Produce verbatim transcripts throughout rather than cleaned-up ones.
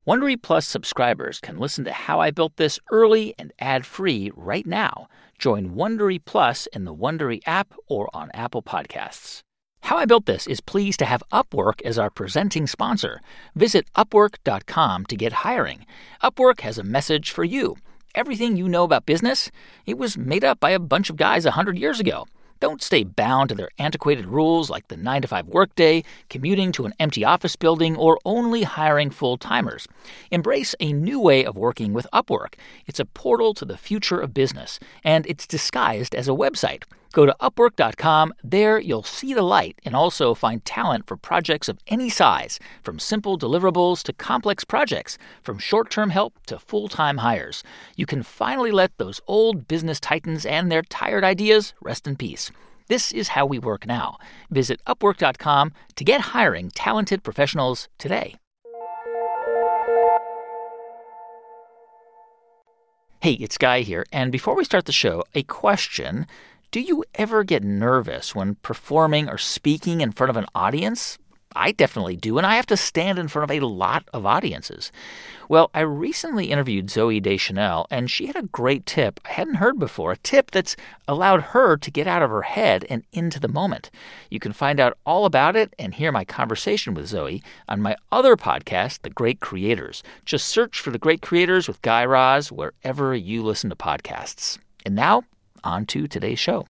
Wondery Plus subscribers can listen to How I Built This early and ad-free right now. Join Wondery Plus in the Wondery app or on Apple Podcasts. How I Built This is pleased to have Upwork as our presenting sponsor. Visit upwork dot com to get hiring. Upwork has a message for you. Everything you know about business, it was made up by a bunch of guys one hundred years ago. Don't stay bound to their antiquated rules like the nine to five workday, commuting to an empty office building, or only hiring full-timers. Embrace a new way of working with Upwork. It's a portal to the future of business, and it's disguised as a website. Go to upwork dot com. There you'll see the light and also find talent for projects of any size, from simple deliverables to complex projects, from short-term help to full-time hires. You can finally let those old business titans and their tired ideas rest in peace. This is how we work now. Visit upwork dot com to get hiring talented professionals today. Hey, it's Guy here, and before we start the show, a question. Do you ever get nervous when performing or speaking in front of an audience? I definitely do, and I have to stand in front of a lot of audiences. Well, I recently interviewed Zooey Deschanel, and she had a great tip I hadn't heard before, a tip that's allowed her to get out of her head and into the moment. You can find out all about it and hear my conversation with Zooey on my other podcast, The Great Creators. Just search for The Great Creators with Guy Raz wherever you listen to podcasts. And now, on to today's show.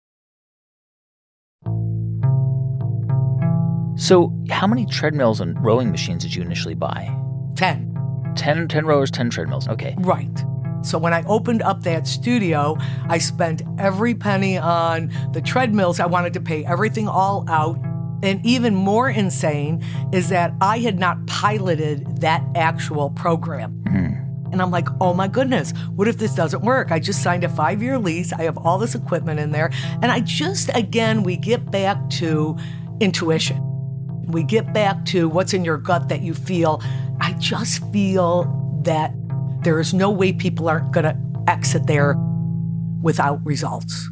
So, how many treadmills and rowing machines did you initially buy? Ten. Ten, ten rowers, ten treadmills. Okay. Right. So when I opened up that studio, I spent every penny on the treadmills. I wanted to pay everything all out. And even more insane is that I had not piloted that actual program. Mm. And I'm like, oh my goodness, what if this doesn't work? I just signed a five-year lease. I have all this equipment in there. And I just, again, we get back to intuition. We get back to what's in your gut that you feel. I just feel that there is no way people aren't going to exit there without results.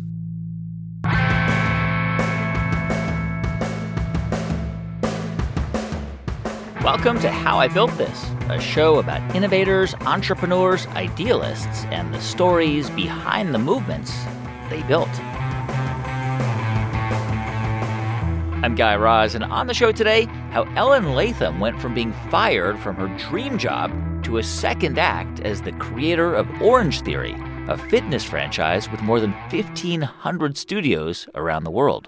Welcome to How I Built This, a show about innovators, entrepreneurs, idealists, and the stories behind the movements they built. I'm Guy Raz, and on the show today, how Ellen Latham went from being fired from her dream job to a second act as the creator of Orange Theory, a fitness franchise with more than fifteen hundred studios around the world.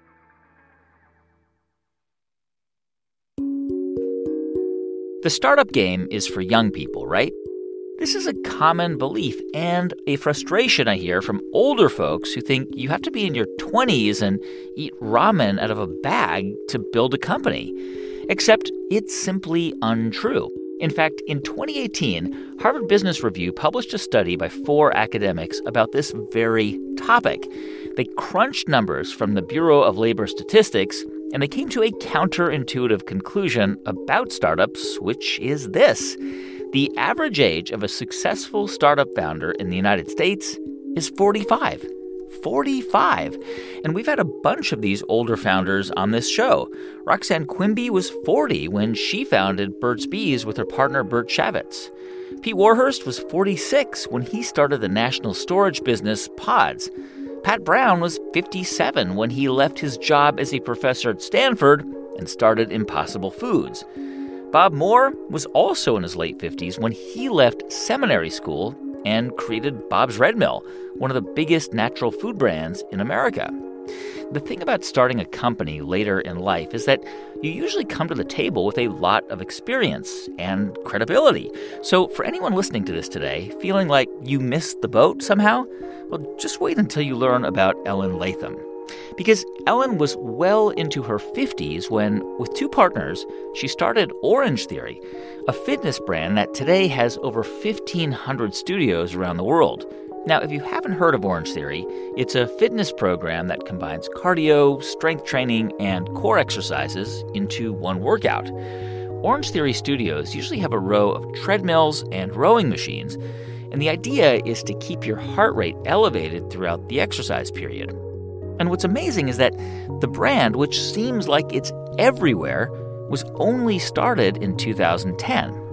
The startup game is for young people, right? This is a common belief and a frustration I hear from older folks who think you have to be in your twenties and eat ramen out of a bag to build a company. Except it's simply untrue. In fact, in twenty eighteen, Harvard Business Review published a study by four academics about this very topic. They crunched numbers from the Bureau of Labor Statistics, and they came to a counterintuitive conclusion about startups, which is this. The average age of a successful startup founder in the United States is forty-five. forty-five. And we've had a bunch of these older founders on this show. Roxanne Quimby was forty when she founded Burt's Bees with her partner Bert Shavitz. Pete Warhurst was forty-six when he started the national storage business Pods. Pat Brown was fifty-seven when he left his job as a professor at Stanford and started Impossible Foods. Bob Moore was also in his late fifties when he left seminary school and created Bob's Red Mill, one of the biggest natural food brands in America. The thing about starting a company later in life is that you usually come to the table with a lot of experience and credibility. So for anyone listening to this today, feeling like you missed the boat somehow, well, just wait until you learn about Ellen Latham. Because Ellen was well into her fifties when, with two partners, she started Orange Theory, a fitness brand that today has over fifteen hundred studios around the world. Now, if you haven't heard of Orange Theory, it's a fitness program that combines cardio, strength training, and core exercises into one workout. Orange Theory studios usually have a row of treadmills and rowing machines, and the idea is to keep your heart rate elevated throughout the exercise period. And what's amazing is that the brand, which seems like it's everywhere, was only started in two thousand ten.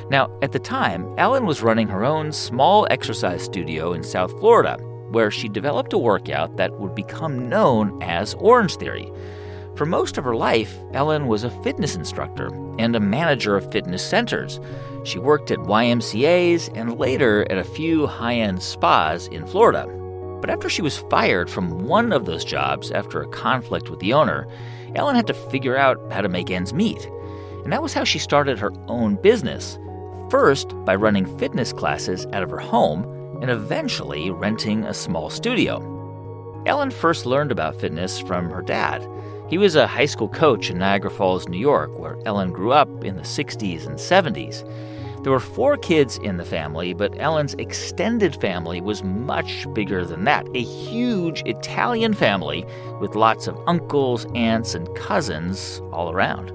Now, at the time, Ellen was running her own small exercise studio in South Florida, where she developed a workout that would become known as Orange Theory. For most of her life, Ellen was a fitness instructor and a manager of fitness centers. She worked at Y M C As and later at a few high-end spas in Florida. But after she was fired from one of those jobs after a conflict with the owner, Ellen had to figure out how to make ends meet. And that was how she started her own business. First, by running fitness classes out of her home, and eventually renting a small studio. Ellen first learned about fitness from her dad. He was a high school coach in Niagara Falls, New York, where Ellen grew up in the sixties and seventies. There were four kids in the family, but Ellen's extended family was much bigger than that. A huge Italian family with lots of uncles, aunts, and cousins all around.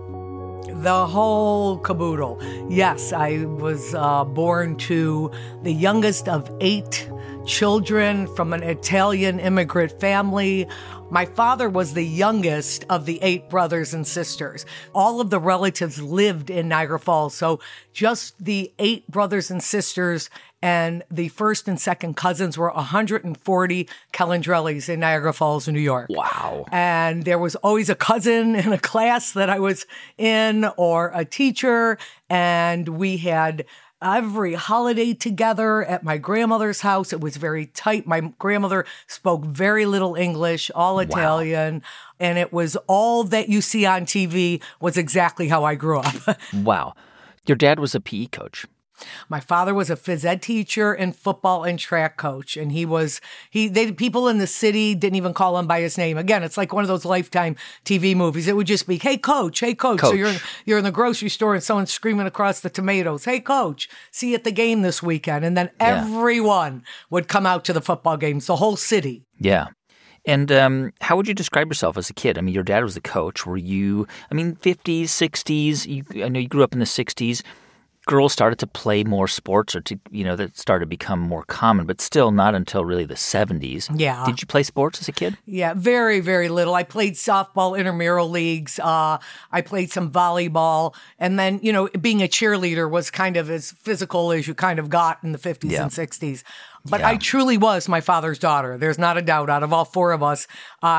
The whole caboodle. Yes, I was uh, born to the youngest of eight children from an Italian immigrant family. My father was the youngest of the eight brothers and sisters. All of the relatives lived in Niagara Falls, so just the eight brothers and sisters and the first and second cousins were one hundred forty Calandrellis in Niagara Falls, New York. Wow. And there was always a cousin in a class that I was in or a teacher, and we had every holiday together at my grandmother's house. It was very tight. My grandmother spoke very little English, all Italian, wow. And it was all that you see on T V was exactly how I grew up. Wow. Your dad was a P E coach. My father was a phys ed teacher and football and track coach. And he was, he, they, people in the city didn't even call him by his name. Again, it's like one of those Lifetime T V movies. It would just be, hey, coach, hey, coach. coach. So you're, you're in the grocery store and someone's screaming across the tomatoes, hey, coach, see you at the game this weekend. And then yeah. everyone would come out to the football games, the whole city. Yeah. And um, how would you describe yourself as a kid? I mean, your dad was the coach. Were you, I mean, fifties, sixties? You, I know you grew up in the sixties. Girls started to play more sports, or to, you know, that started to become more common, but still not until really the seventies. Yeah. Did you play sports as a kid? Yeah, very, very little. I played softball, intramural leagues. Uh, I played some volleyball. And then, you know, being a cheerleader was kind of as physical as you kind of got in the fifties yeah. and sixties. But yeah. I truly was my father's daughter. There's not a doubt. Out of all four of us,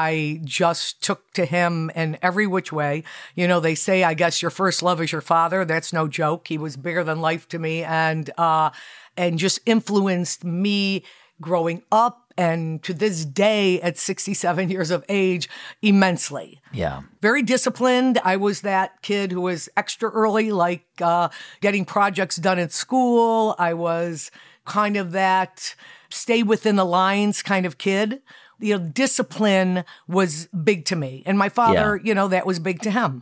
I just took to him in every which way. You know, they say, I guess your first love is your father. That's no joke. He was bigger than life to me and uh, and just influenced me growing up and to this day at sixty-seven years of age immensely. Yeah. Very disciplined. I was that kid who was extra early, like uh, getting projects done at school. I was kind of that stay within the lines kind of kid. You know, discipline was big to me. And my father, yeah. you know, that was big to him.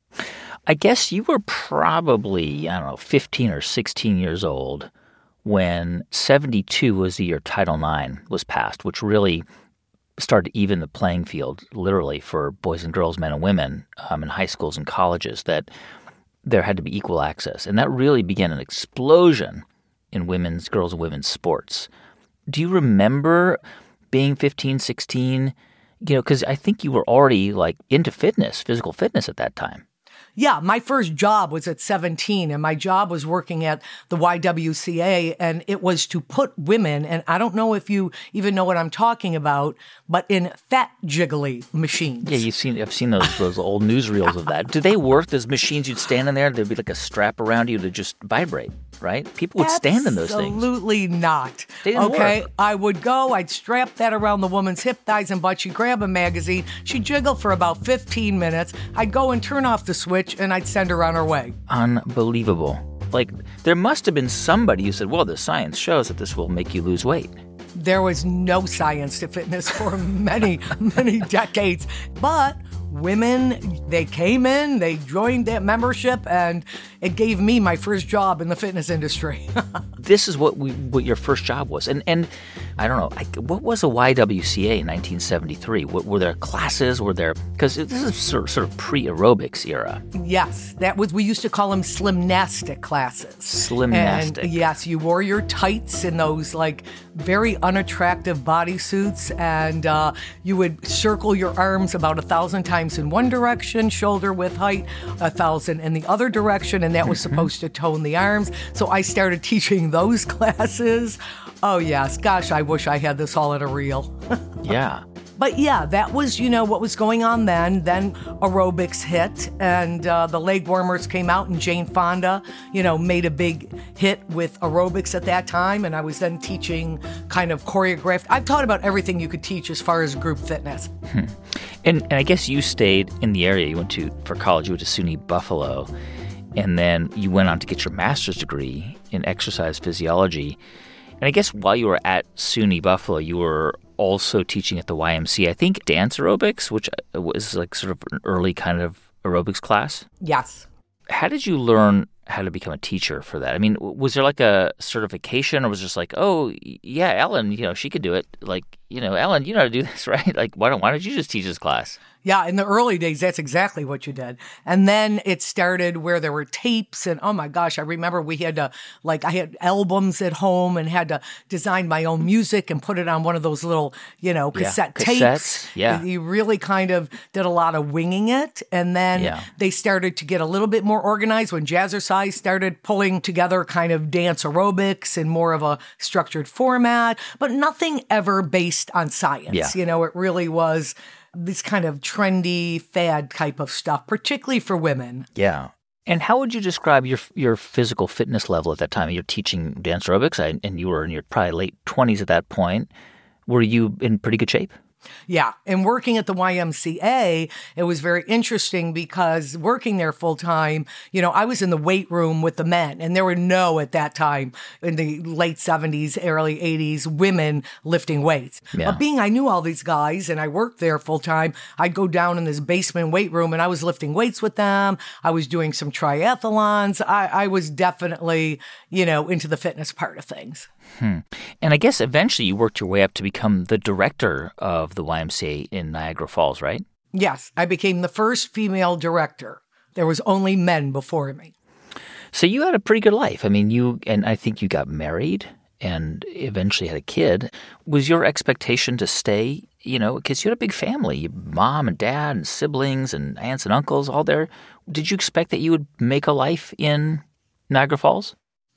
I guess you were probably, I don't know, fifteen or sixteen years old when seventy-two was the year Title nine was passed, which really started to even the playing field, literally, for boys and girls, men and women um, in high schools and colleges, that there had to be equal access. And that really began an explosion in women's, girls and women's sports. Do you remember being fifteen, sixteen? You know, because I think you were already like into fitness, physical fitness at that time. Yeah, my first job was at seventeen, and my job was working at the Y W C A, and it was to put women, and I don't know if you even know what I'm talking about, but in fat jiggly machines. Yeah, you've seen, I've seen those those old newsreels of that. Do they work? Those machines, you'd stand in there, there'd be like a strap around you to just vibrate, right? People would stand in those things. Absolutely not. They didn't okay, work. I would go, I'd strap that around the woman's hip, thighs, and butt. She'd grab a magazine. She'd jiggle for about fifteen minutes. I'd go and turn off the switch, and I'd send her on her way. Unbelievable. Like, there must have been somebody who said, well, the science shows that this will make you lose weight. There was no science to fitness for many, many decades. But women, they came in, they joined that membership, and it gave me my first job in the fitness industry. This is what we, what your first job was. And and I don't know, I, what was a Y W C A in nineteen seventy-three? What, were there classes? Were there, because this is sort of, sort of pre-aerobics era. Yes, that was, we used to call them slimnastic classes. Slimnastic. And yes, you wore your tights in those like very unattractive bodysuits, and uh, you would circle your arms about a thousand times in one direction, shoulder width height, a thousand in the other direction, and that was supposed to tone the arms. So I started teaching those classes. Oh, yes. Gosh, I wish I had this all in a reel. Yeah. But yeah, that was, you know, what was going on then. Then aerobics hit, and uh, the leg warmers came out, and Jane Fonda, you know, made a big hit with aerobics at that time. And I was then teaching kind of choreographed. I've taught about everything you could teach as far as group fitness. Hmm. And, and I guess you stayed in the area. You went to, for college, you went to SUNY Buffalo, and then you went on to get your master's degree in exercise physiology. And I guess while you were at SUNY Buffalo, you were also teaching at the Y M C A, I think dance aerobics, which was like sort of an early kind of aerobics class. Yes. How did you learn how to become a teacher for that? I mean, was there like a certification, or was it just like, oh, yeah, Ellen, you know, she could do it. Like, you know, Ellen, you know how to do this, right? Like, why don't why don't you just teach this class? Yeah, in the early days, that's exactly what you did. And then it started where there were tapes, and oh my gosh, I remember we had to, like, I had albums at home and had to design my own music and put it on one of those little, you know, cassette yeah. tapes. Cassettes, yeah. You really kind of did a lot of winging it. And then yeah. they started to get a little bit more organized when Jazzercise started pulling together kind of dance aerobics in more of a structured format, but nothing ever based on science. Yeah. You know, it really was this kind of trendy fad type of stuff, particularly for women. Yeah. And how would you describe your your physical fitness level at that time? You're teaching dance aerobics, and you were in your probably late twenties at that point. Were you in pretty good shape? Yeah. And working at the Y M C A, it was very interesting because working there full time, you know, I was in the weight room with the men, and there were no, at that time, in the late seventies, early eighties, women lifting weights. Yeah. But being I knew all these guys and I worked there full time, I'd go down in this basement weight room and I was lifting weights with them. I was doing some triathlons. I, I was definitely, you know, into the fitness part of things. Hmm. And I guess eventually you worked your way up to become the director of the Y M C A in Niagara Falls, right? Yes, I became the first female director. There was only men before me. So you had a pretty good life. I mean, you, and I think you got married and eventually had a kid. Was your expectation to stay, you know, because you had a big family, mom and dad and siblings and aunts and uncles all there. Did you expect that you would make a life in Niagara Falls?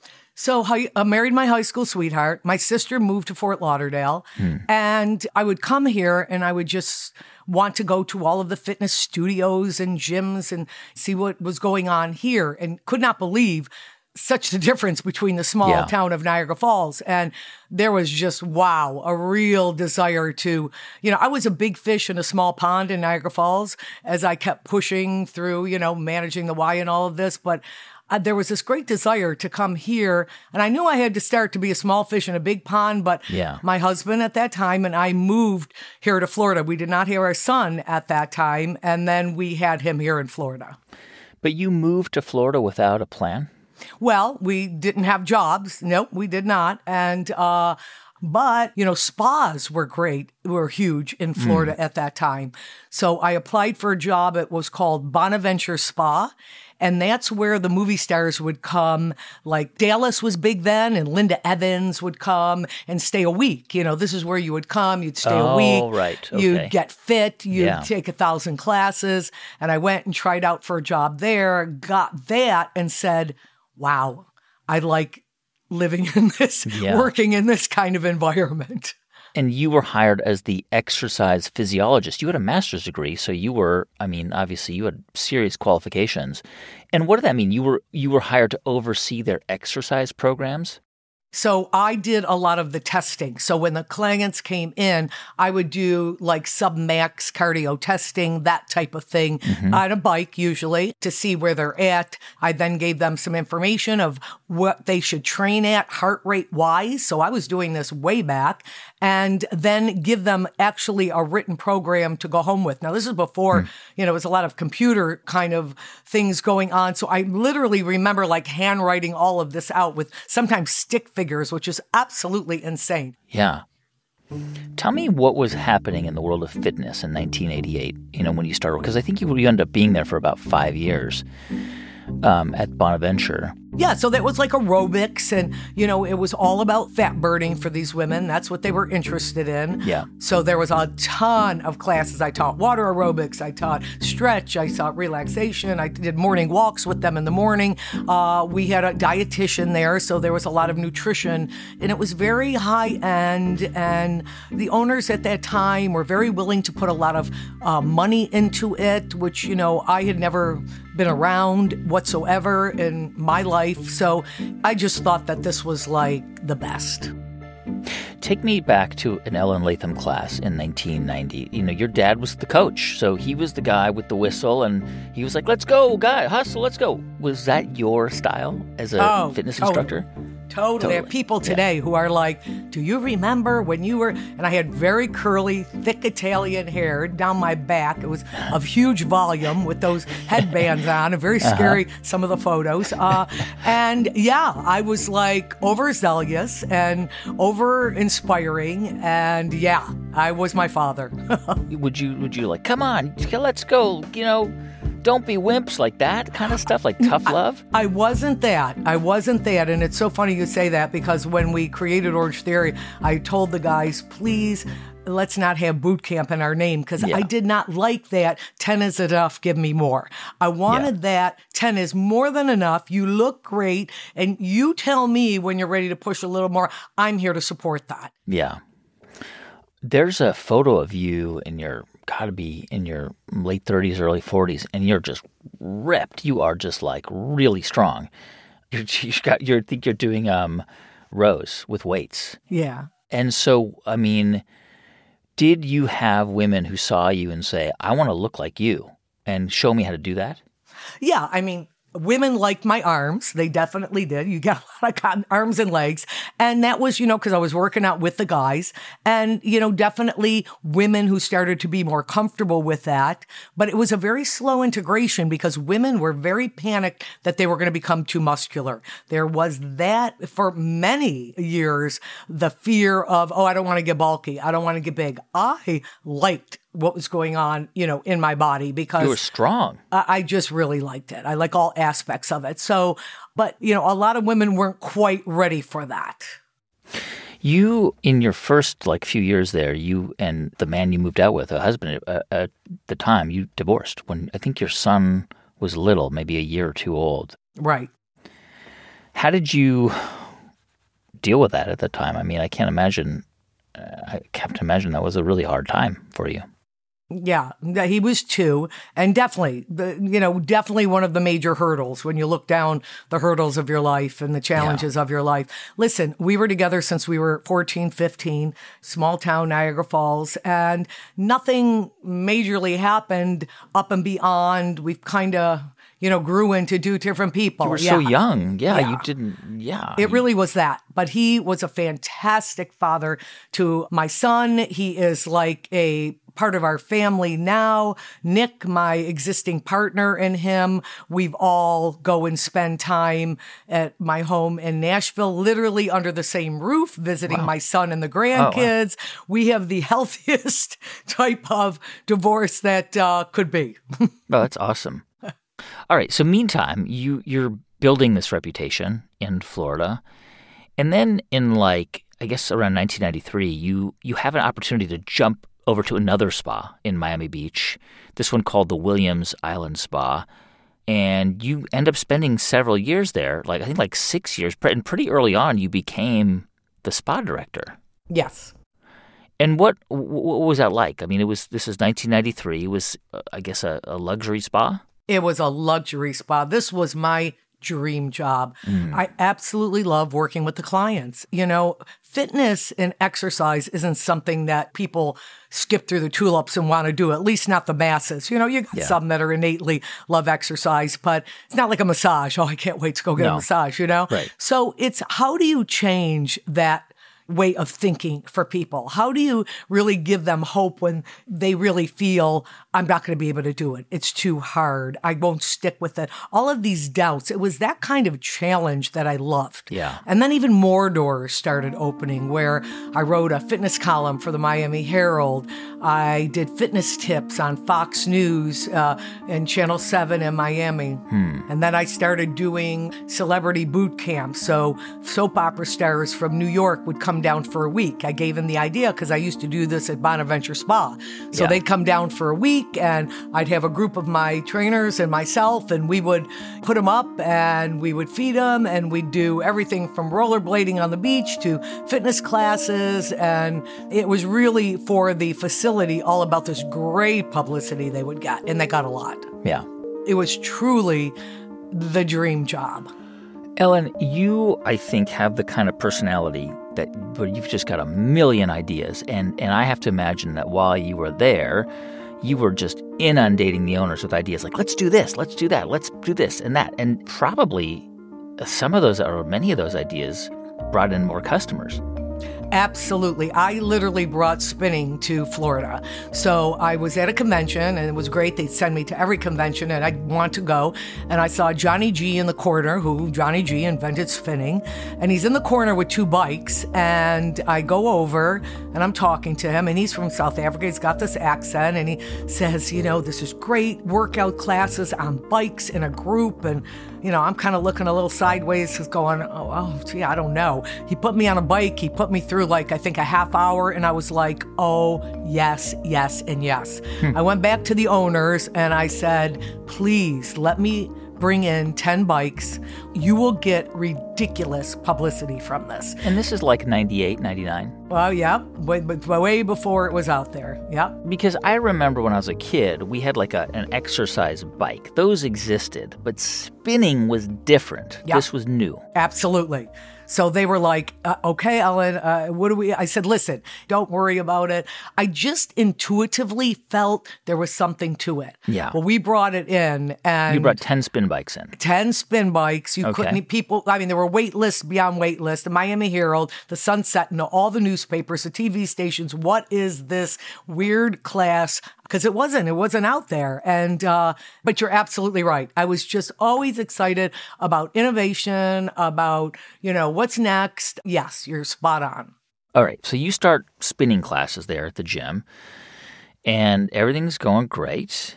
So I married my high school sweetheart. My sister moved to Fort Lauderdale, hmm. and I would come here and I would just want to go to all of the fitness studios and gyms and see what was going on here, and could not believe such the difference between the small yeah. town of Niagara Falls. And there was just, wow, a real desire to, you know, I was a big fish in a small pond in Niagara Falls as I kept pushing through, you know, managing the Y and all of this. But Uh, there was this great desire to come here, and I knew I had to start to be a small fish in a big pond, but yeah. my husband at that time and I moved here to Florida. We did not have our son at that time, and then we had him here in Florida. But you moved to Florida without a plan? Well, we didn't have jobs. Nope, we did not. And, uh, but, you know, spas were great, were huge in Florida mm. at that time. So I applied for a job. It was called Bonaventure Spa. And that's where the movie stars would come. Like Dallas was big then, and Linda Evans would come and stay a week. You know, this is where you would come. You'd stay oh, a week. Right. Okay. You'd get fit. You'd yeah. take a thousand classes. And I went and tried out for a job there, got that, and said, wow, I like living in this, yeah. working in this kind of environment. And you were hired as the exercise physiologist. You had a master's degree, so you were, I mean, obviously you had serious qualifications. And what did that mean? You were you were hired to oversee their exercise programs? So I did a lot of the testing. So when the clients came in, I would do like sub-max cardio testing, that type of thing, mm-hmm. on a bike usually, to see where they're at. I then gave them some information of what they should train at heart rate wise. So I was doing this way back, and then give them actually a written program to go home with. Now, this is before, mm. you know, it was a lot of computer kind of things going on. So I literally remember like handwriting all of this out with sometimes stick figures, which is absolutely insane. Yeah. Tell me what was happening in the world of fitness in nineteen eighty-eight, you know, when you started, because I think you, you ended up being there for about five years um, at Bonaventure. Yeah, so that was like aerobics, and, you know, it was all about fat burning for these women. That's what they were interested in. Yeah. So there was a ton of classes. I taught water aerobics. I taught stretch. I taught relaxation. I did morning walks with them in the morning. Uh, we had a dietitian there, so there was a lot of nutrition, and it was very high end. And the owners at that time were very willing to put a lot of uh, money into it, which, you know, I had never been around whatsoever in my life. So I just thought that this was like the best. Take me back to an Ellen Latham class in nineteen ninety. You know, your dad was the coach, so he was the guy with the whistle, and he was like, let's go, guy, hustle, let's go. Was that your style as a oh, fitness totally. instructor? Totally. Totally. There are people today yeah. who are like, do you remember when you were, and I had very curly, thick Italian hair down my back. It was of huge volume with those headbands on, and very scary, uh-huh. some of the photos. Uh, and yeah, I was like overzealous and over inspiring. And yeah, I was my father. would you, would you like, come on, let's go, you know, don't be wimps, like that kind of stuff, like tough love? I, I wasn't that. I wasn't that. And it's so funny you say that, because when we created Orange Theory, I told the guys, please, let's not have boot camp in our name, because yeah. I did not like that. ten is enough, give me more. I wanted yeah. that ten is more than enough. You look great, and you tell me when you're ready to push a little more. I'm here to support that. Yeah. There's a photo of you in your, gotta be in your late thirties, early forties, and you're just ripped. You are just like really strong. You're, you got, you're, I think you're doing um, rows with weights. Yeah. And so, I mean, did you have women who saw you and say, I want to look like you, and show me how to do that? Yeah, I mean, women liked my arms. They definitely did. You got a lot of arms and legs. And that was, you know, because I was working out with the guys. And, you know, definitely women who started to be more comfortable with that. But it was a very slow integration, because women were very panicked that they were going to become too muscular. There was that for many years, the fear of, oh, I don't want to get bulky. I don't want to get big. I liked what was going on, you know, in my body, because you were strong. I, I just really liked it. I like all aspects of it. So, but, you know, a lot of women weren't quite ready for that. You, in your first, like, few years there, you and the man you moved out with, a husband, uh, at the time, you divorced when I think your son was little, maybe a year or two old. Right. How did you deal with that at the time? I mean, I can't imagine, uh, I have to imagine that was a really hard time for you. Yeah, he was two, and definitely, the, you know, definitely one of the major hurdles when you look down the hurdles of your life and the challenges yeah. of your life. Listen, we were together since we were fourteen, fifteen, small town Niagara Falls, and nothing majorly happened up and beyond. We've kind of, you know, grew into two different people. You were yeah. so young. Yeah, yeah, you didn't, yeah. It really was that. But he was a fantastic father to my son. He is like a part of our family now. Nick, my existing partner, and him, we've all go and spend time at my home in Nashville, literally under the same roof, visiting wow. my son and the grandkids. Oh, wow. We have the healthiest type of divorce that uh, could be. Oh, that's awesome. All right. So meantime, you, you're building this reputation in Florida. And then in like, I guess around nineteen ninety-three, you, you have an opportunity to jump over to another spa in Miami Beach, this one called the Williams Island Spa. And you end up spending several years there, like I think like six years. And pretty early on, you became the spa director. Yes. And what what was that like? I mean, it was this is nineteen ninety-three. It was, uh, I guess, a, a luxury spa? It was a luxury spa. This was my dream job. Mm. I absolutely love working with the clients. You know, fitness and exercise isn't something that people skip through the tulips and want to do, at least not the masses. You know, you got yeah. some that are innately love exercise, but it's not like a massage. Oh, I can't wait to go get no. a massage, you know? Right. So it's how do you change that way of thinking for people? How do you really give them hope when they really feel I'm not going to be able to do it. It's too hard. I won't stick with it. All of these doubts. It was that kind of challenge that I loved. Yeah. And then even more doors started opening where I wrote a fitness column for the Miami Herald. I did fitness tips on Fox News uh, and Channel seven in Miami. Hmm. And then I started doing celebrity boot camps. So soap opera stars from New York would come down for a week. I gave them the idea because I used to do this at Bonaventure Spa. So Yeah. they'd come down for a week, and I'd have a group of my trainers and myself, and we would put them up and we would feed them, and we'd do everything from rollerblading on the beach to fitness classes. And it was really for the facility all about this great publicity they would get, and they got a lot. Yeah. It was truly the dream job. Ellen, you, I think, have the kind of personality that where you've just got a million ideas. And, and I have to imagine that while you were there, you were just inundating the owners with ideas like, let's do this, let's do that, let's do this and that. And probably some of those, or many of those ideas, brought in more customers. Absolutely. I literally brought spinning to Florida. So I was at a convention, and it was great. They'd send me to every convention, and I'd want to go. And I saw Johnny G in the corner, who Johnny G invented spinning. And he's in the corner with two bikes. And I go over, and I'm talking to him. And he's from South Africa. He's got this accent. And he says, you know, this is great workout classes on bikes in a group. And, you know, I'm kind of looking a little sideways, just going, oh, oh, gee, I don't know. He put me on a bike. He put me through like, I think a half hour. And I was like, oh, yes, yes, and yes. Hmm. I went back to the owners and I said, please let me bring in ten bikes. You will get ridiculous publicity from this. And this is like ninety-eight, ninety-nine. Well, yeah, way, way before it was out there. Yeah. Because I remember when I was a kid, we had like a, an exercise bike. Those existed, but spinning was different. Yeah. This was new. Absolutely. So they were like, uh, okay, Ellen, uh, what do we, I said, listen, don't worry about it. I just intuitively felt there was something to it. Yeah. Well, we brought it in and. You brought ten spin bikes in. ten spin bikes. You Okay. couldn't, people, I mean, there were wait lists beyond wait lists. The Miami Herald, the Sun Sentinel, all the newspapers, the T V stations. What is this weird class? Because it wasn't, it wasn't out there. And, uh, but you're absolutely right. I was just always excited about innovation, about, you know, what's next. Yes, you're spot on. All right. So you start spinning classes there at the gym, and everything's going great,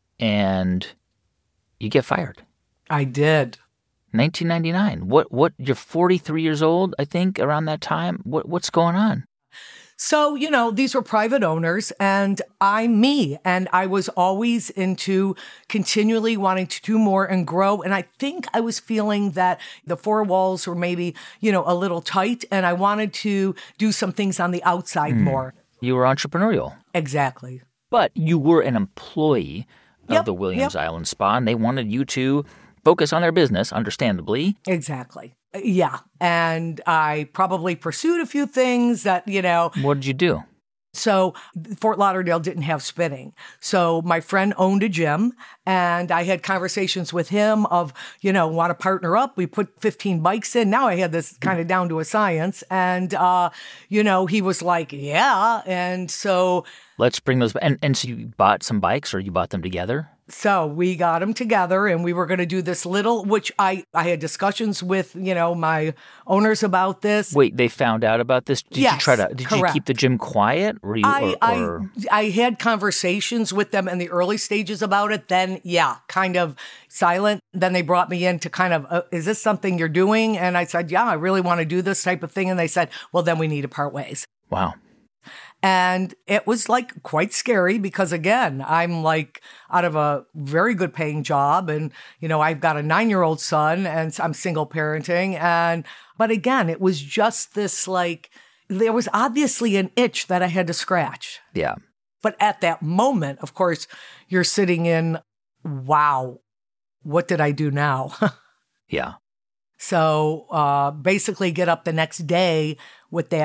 and you get fired. I did. nineteen ninety-nine. What, what, you're forty-three years old, I think, around that time. What, what's going on? So, you know, these were private owners, and I'm me. And I was always into continually wanting to do more and grow. And I think I was feeling that the four walls were maybe, you know, a little tight, and I wanted to do some things on the outside mm. more. You were entrepreneurial. Exactly. But you were an employee of yep, the Williams yep. Island Spa, and they wanted you to focus on their business, understandably. Exactly. Yeah. And I probably pursued a few things that, you know. What did you do? So Fort Lauderdale didn't have spinning. So my friend owned a gym, and I had conversations with him of, you know, want to partner up. We put fifteen bikes in. Now I had this kind of down to a science. And, uh, you know, he was like, yeah. And so. Let's bring those. And, and so you bought some bikes, or you bought them together? So we got them together, and we were going to do this little, which I, I had discussions with, you know, my owners about this. Wait, they found out about this? Did yes, you try to, did correct. you keep the gym quiet? Or you, I, or, or... I, I had conversations with them in the early stages about it. Then, yeah, kind of silent. Then they brought me in to kind of, uh, is this something you're doing? And I said, yeah, I really want to do this type of thing. And they said, well, then we need to part ways. Wow. And it was like quite scary because, again, I'm like out of a very good paying job, and, you know, I've got a nine-year-old son, and I'm single parenting. And, but again, it was just this, like, there was obviously an itch that I had to scratch. Yeah. But at that moment, of course, you're sitting in, wow, what did I do now? Yeah. So uh, basically get up the next day with that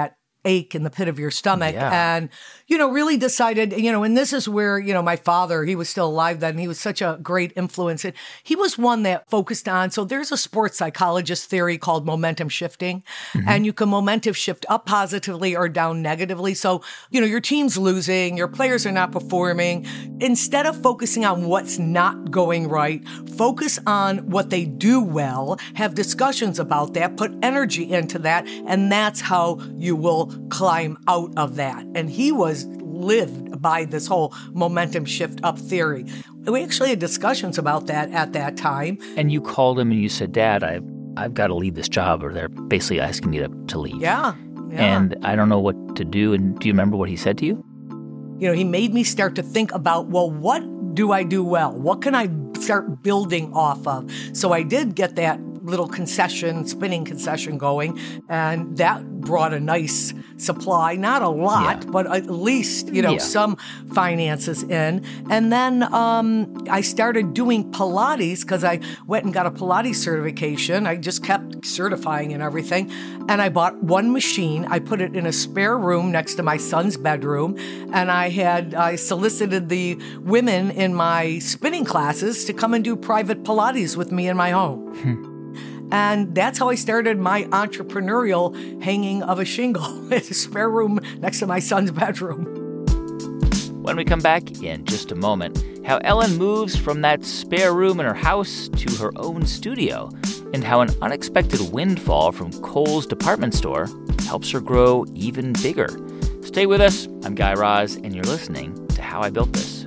ache in the pit of your stomach. Yeah. And, you know, really decided, you know, and this is where, you know, my father, he was still alive then. He was such a great influence. And he was one that focused on, so there's a sports psychologist theory called momentum shifting. Mm-hmm. And you can momentum shift up positively or down negatively. So, you know, your team's losing, your players are not performing. Instead of focusing on what's not going right, focus on what they do well, have discussions about that, put energy into that, and that's how you will climb out of that. And he was lived by this whole momentum shift up theory. We actually had discussions about that at that time. And you called him and you said, Dad, I've, I've got to leave this job, or they're basically asking me to, to leave. Yeah, yeah. And I don't know what to do. And do you remember what he said to you? You know, he made me start to think about, well, what do I do well? What can I start building off of? So I did get that little concession, spinning concession going, and that brought a nice supply, not a lot, yeah. but at least, you know, yeah. some finances in. And then um, I started doing Pilates because I went and got a Pilates certification. I just kept certifying and everything. And I bought one machine. I put it in a spare room next to my son's bedroom. And I had, I solicited the women in my spinning classes to come and do private Pilates with me in my home. Hmm. And that's how I started my entrepreneurial hanging of a shingle in a spare room next to my son's bedroom. When we come back in just a moment, how Ellen moves from that spare room in her house to her own studio, and how an unexpected windfall from Kohl's department store helps her grow even bigger. Stay with us. I'm Guy Raz, and you're listening to How I Built This.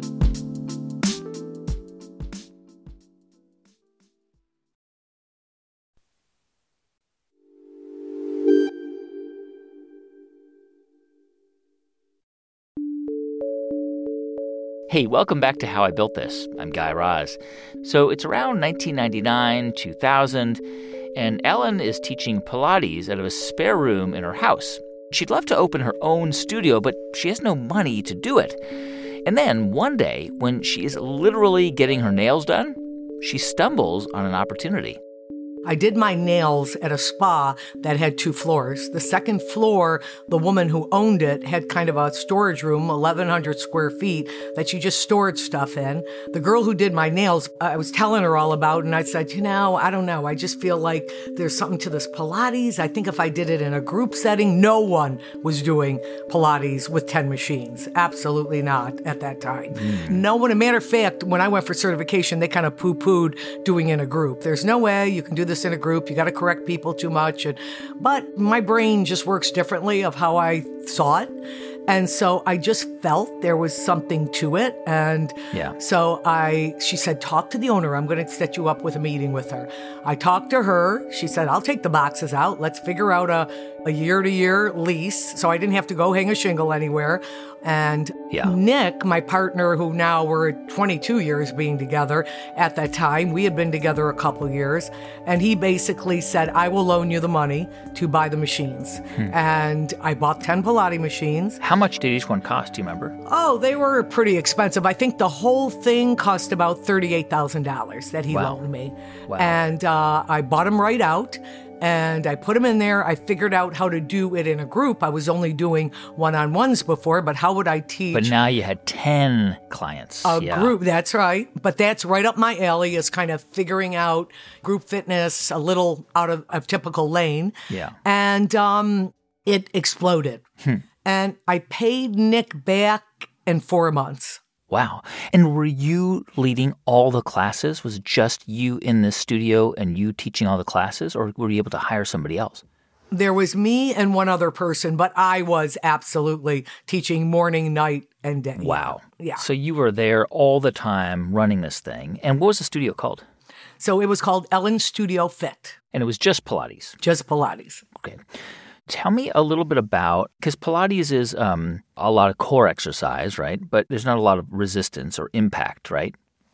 Hey, welcome back to How I Built This. I'm Guy Raz. So it's around nineteen ninety-nine, two thousand, and Ellen is teaching Pilates out of a spare room in her house. She'd love to open her own studio, but she has no money to do it. And then one day, when she is literally getting her nails done, she stumbles on an opportunity. I did my nails at a spa that had two floors. The second floor, the woman who owned it had kind of a storage room, eleven hundred square feet, that she just stored stuff in. The girl who did my nails, I was telling her all about, and I said, you know, I don't know. I just feel like there's something to this Pilates. I think if I did it in a group setting, no one was doing Pilates with ten machines. Absolutely not at that time. Mm. No one, a matter of fact, when I went for certification, they kind of poo-pooed doing in a group. There's no way you can do this in a group. You got to correct people too much. And, but my brain just works differently of how I saw it. And so I just felt there was something to it. And yeah. so I, she said, talk to the owner. I'm going to set you up with a meeting with her. I talked to her. She said, I'll take the boxes out. Let's figure out a, a year-to-year lease. So I didn't have to go hang a shingle anywhere. And yeah. Nick, my partner, who now we're twenty-two years being together, at that time, we had been together a couple of years, and he basically said, I will loan you the money to buy the machines. Hmm. And I bought ten Pilates machines. How much did each one cost? Do you remember? Oh, they were pretty expensive. I think the whole thing cost about thirty-eight thousand dollars that he wow. loaned me. Wow. And uh, I bought them right out. And I put them in there. I figured out how to do it in a group. I was only doing one-on-ones before, but how would I teach? But now you had ten clients. A yeah. group, that's right. But that's right up my alley, is kind of figuring out group fitness, a little out of a typical lane. Yeah. And um, it exploded. Hmm. And I paid Nick back in four months. Wow. And were you leading all the classes? Was it just you in this studio and you teaching all the classes, or were you able to hire somebody else? There was me and one other person, but I was absolutely teaching morning, night, and day. Wow. Yeah. So you were there all the time running this thing. And what was the studio called? So it was called Ellen Studio Fit. And it was just Pilates? Just Pilates. Okay. Tell me a little bit about, because Pilates is um, a lot of core exercise, right? But there's not a lot of resistance or impact, right?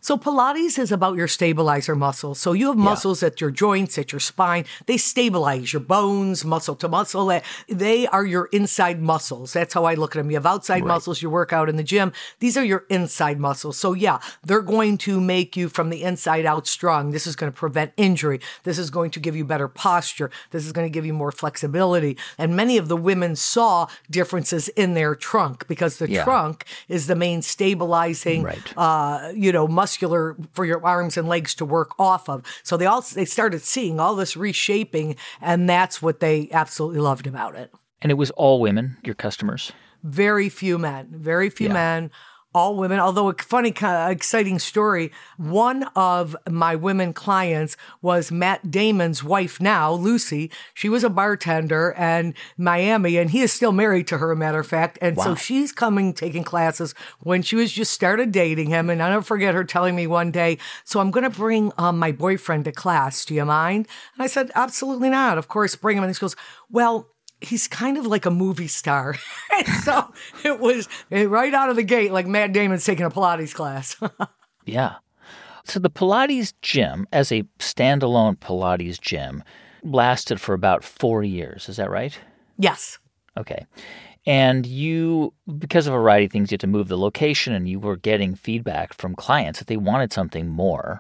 So Pilates is about your stabilizer muscles. So you have muscles yeah. at your joints, at your spine. They stabilize your bones, muscle to muscle. They are your inside muscles. That's how I look at them. You have outside right. muscles, you work out in the gym. These are your inside muscles. So yeah, they're going to make you from the inside out strong. This is going to prevent injury. This is going to give you better posture. This is going to give you more flexibility. And many of the women saw differences in their trunk because the yeah. trunk is the main stabilizing, right. uh, you know, muscular for your arms and legs to work off of. So they all they started seeing all this reshaping, and that's what they absolutely loved about it. And it was all women, your customers? Very few men, very few yeah. men. All women, although a funny, kind of exciting story, one of my women clients was Matt Damon's wife now, Lucy. She was a bartender in Miami, and he is still married to her, a matter of fact. And wow. so she's coming, taking classes when she was just started dating him. And I'll never forget her telling me one day, so I'm going to bring um, my boyfriend to class. Do you mind? And I said, absolutely not. Of course, bring him. And he goes, well, he's kind of like a movie star. And so it was right out of the gate, like Matt Damon's taking a Pilates class. yeah. So the Pilates gym, as a standalone Pilates gym, lasted for about four years. Is that right? Yes. Okay. And you, because of a variety of things, you had to move the location, and you were getting feedback from clients that they wanted something more.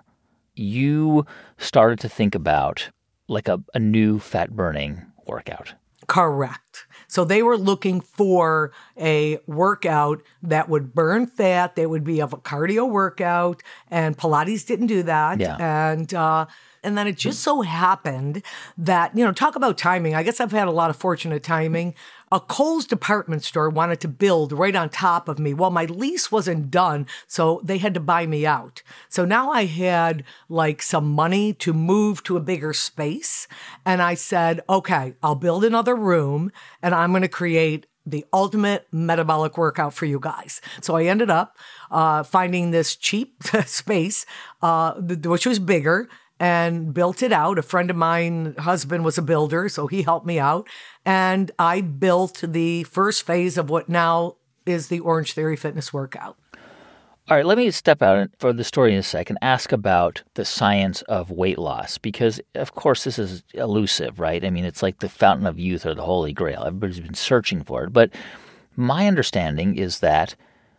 You started to think about like a, a new fat-burning workout. Correct. So they were looking for a workout that would burn fat, that would be of a cardio workout, and Pilates didn't do that. Yeah. And uh, and then it just so happened that, you know, talk about timing. I guess I've had a lot of fortunate timing. A Kohl's department store wanted to build right on top of me. Well, my lease wasn't done, so they had to buy me out. So now I had like some money to move to a bigger space. And I said, okay, I'll build another room and I'm going to create the ultimate metabolic workout for you guys. So I ended up uh, finding this cheap space, uh, which was bigger, and built it out. A friend of mine, husband, was a builder, so he helped me out. And I built the first phase of what now is the Orange Theory Fitness workout. All right, let me step out for the story in a second, ask about the science of weight loss, because, of course, this is elusive, right? I mean, it's like the fountain of youth or the Holy Grail. Everybody's been searching for it. But my understanding is that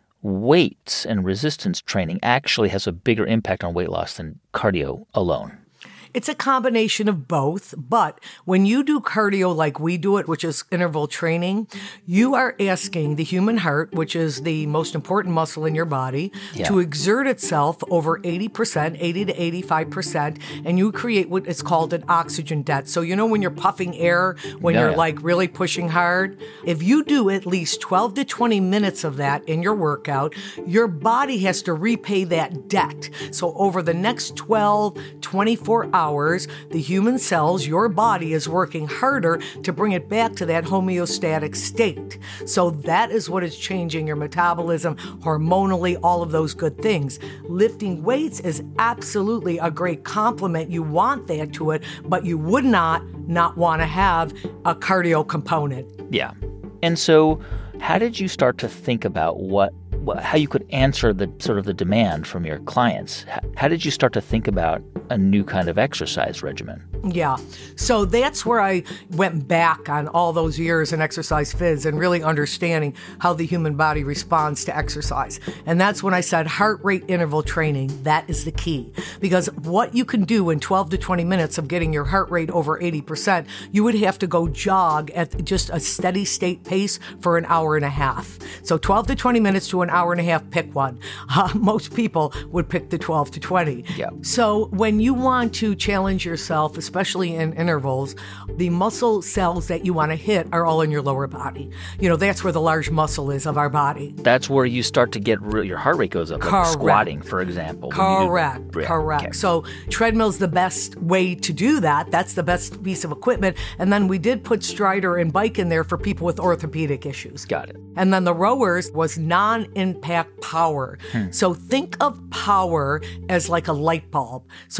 weights and resistance training actually has a bigger impact on weight loss than cardio alone. It's a combination of both, but when you do cardio like we do it, which is interval training, you are asking the human heart, which is the most important muscle in your body, yeah. to exert itself over eighty percent, eighty to eighty-five percent, and you create what is called an oxygen debt. So you know when you're puffing air, when yeah, you're yeah. like really pushing hard, if you do at least twelve to twenty minutes of that in your workout, your body has to repay that debt. So over the next twelve, twenty-four hours, hours, the human cells, your body is working harder to bring it back to that homeostatic state. So that is what is changing your metabolism, hormonally, all of those good things. Lifting weights is absolutely a great compliment. You want that to it, but you would not not want to have a cardio component. Yeah. And so how did you start to think about what how you could answer the sort of the demand from your clients? How did you start to think about a new kind of exercise regimen? Yeah. So that's where I went back on all those years in Exercise Phys and really understanding how the human body responds to exercise. And that's when I said heart rate interval training, that is the key. Because what you can do in twelve to twenty minutes of getting your heart rate over eighty percent, you would have to go jog at just a steady state pace for an hour and a half. So twelve to twenty minutes to an hour and a half, pick one. Uh, most people would pick the twelve to twenty. Yeah. So when you want to challenge yourself, especially in intervals, the muscle cells that you want to hit are all in your lower body. You know, that's where the large muscle is of our body. That's where you start to get re- your heart rate goes up, like squatting, for example. Correct, yeah, correct. Okay. So treadmill's the best way to do that. That's the best piece of equipment. And then we did put Strider and bike in there for people with orthopedic issues. Got it. And then the rowers was non-impact power. Hmm. So think of power as like a light bulb. So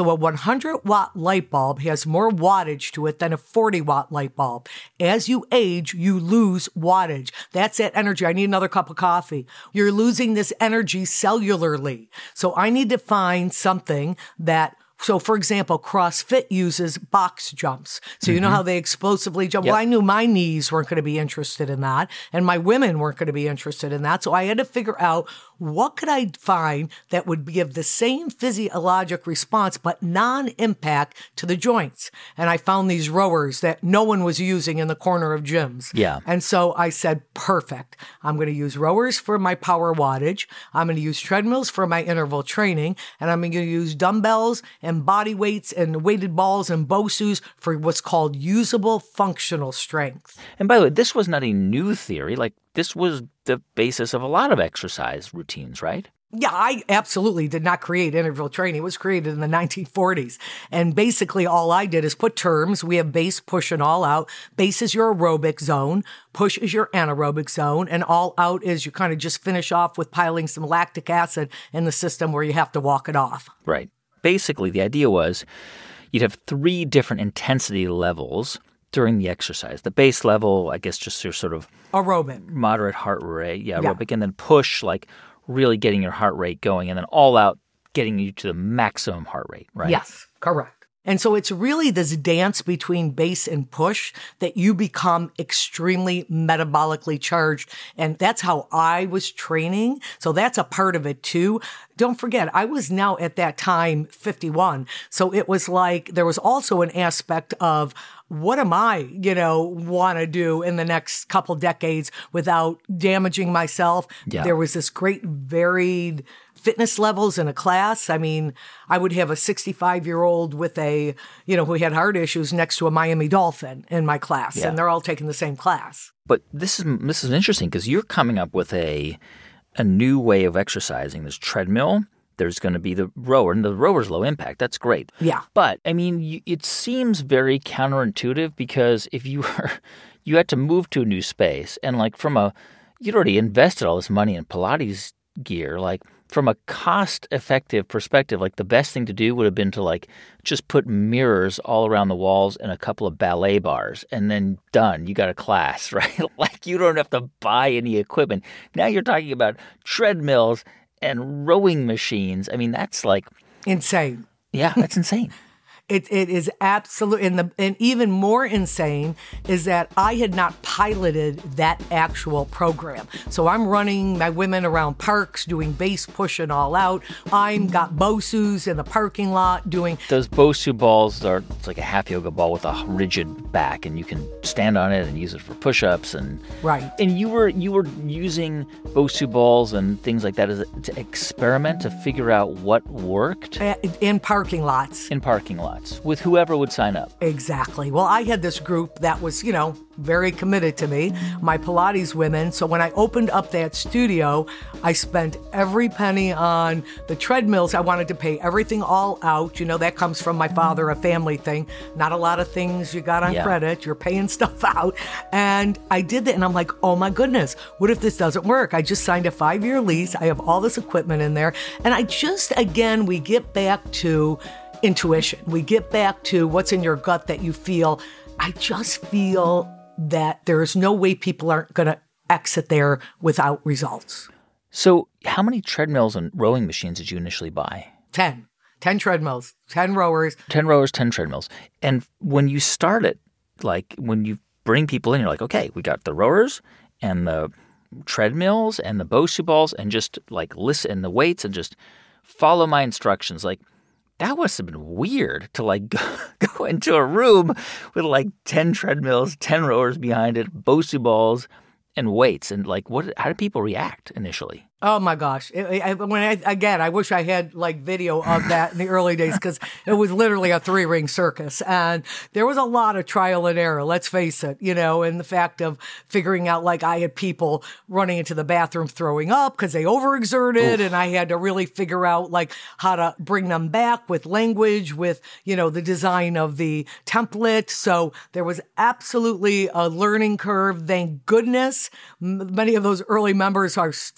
So a one hundred watt light bulb has more wattage to it than a forty watt light bulb. As you age, you lose wattage. That's that energy. I need another cup of coffee. You're losing this energy cellularly. So I need to find something that So, for example, CrossFit uses box jumps. So, you know how they explosively jump? Yep. Well, I knew my knees weren't going to be interested in that, and my women weren't going to be interested in that. So, I had to figure out what could I find that would give the same physiologic response, but non-impact to the joints. And I found these rowers that no one was using in the corner of gyms. Yeah. And so I said, perfect. I'm going to use rowers for my power wattage. I'm going to use treadmills for my interval training. And I'm going to use dumbbells and body weights and weighted balls and BOSUs for what's called usable functional strength. And by the way, this was not a new theory. Like, this was the basis of a lot of exercise routines, right? Yeah, I absolutely did not create interval training. It was created in the nineteen forties. And basically all I did is put terms. We have base, push, and all out. Base is your aerobic zone. Push is your anaerobic zone. And all out is you kind of just finish off with piling some lactic acid in the system where you have to walk it off. Right. Basically, the idea was you'd have three different intensity levels during the exercise. The base level, I guess, just your sort of aerobic, moderate heart rate, yeah, yeah. aerobic, and then push, like really getting your heart rate going, and then all out, getting you to the maximum heart rate, right? Yes, correct. And so it's really this dance between base and push that you become extremely metabolically charged. And that's how I was training. So that's a part of it too. Don't forget, I was now at that time fifty-one. So it was like there was also an aspect of what am I, you know, want to do in the next couple decades without damaging myself? Yeah. There was this great varied fitness levels in a class. I mean, I would have a sixty-five-year-old with a, you know, who had heart issues next to a Miami Dolphin in my class, Yeah. and they're all taking the same class. But this is this is interesting because you're coming up with a a new way of exercising. There's treadmill. There's going to be the rower, and the rower's low impact. That's great. Yeah. But, I mean, you, it seems very counterintuitive because if you were, you had to move to a new space, and like from a, you'd already invested all this money in Pilates gear, like from a cost-effective perspective, like the best thing to do would have been to like just put mirrors all around the walls and a couple of ballet bars, and then done. You got a class, right? Like you don't have to buy any equipment. Now you're talking about treadmills and rowing machines. I mean, that's like Insane. yeah, that's insane. It it is absolute, and the and even more insane is that I had not piloted that actual program. So I'm running my women around parks doing base push and all out. I'm got BOSUs in the parking lot doing Those BOSU balls are it's like a half yoga ball with a rigid back, and you can stand on it and use it for push-ups and right. And you were you were using BOSU balls and things like that as a, to experiment to figure out what worked in parking lots. in parking lots with whoever would sign up. Exactly. Well, I had this group that was, you know, very committed to me, my Pilates women. So when I opened up that studio, I spent every penny on the treadmills. I wanted to pay everything all out. You know, that comes from my father, a family thing. Not a lot of things you got on Yeah. credit. You're paying stuff out. And I did that. And I'm like, oh my goodness, what if this doesn't work? I just signed a five-year lease. I have all this equipment in there. And I just, again, we get back to intuition. We get back to what's in your gut that you feel. I just feel that there is no way people aren't going to exit there without results. So how many treadmills and rowing machines did you initially buy? ten. ten treadmills, ten rowers. ten rowers, ten treadmills. And when you start it, like when you bring people in, you're like, okay, we got the rowers and the treadmills and the BOSU balls and just like listen and the weights and just follow my instructions. Like that must have been weird to like go, go into a room with like ten treadmills, ten rowers behind it, BOSU balls and weights. And like, what? How did people react initially? Oh my gosh. It, I, when I, again, I wish I had like video of that in the early days because it was literally a three ring circus and there was a lot of trial and error. Let's face it, you know, and the fact of figuring out like I had people running into the bathroom throwing up because they overexerted. Oof. And I had to really figure out like how to bring them back with language, with, you know, the design of the template. So there was absolutely a learning curve. Thank goodness. M- many of those early members are still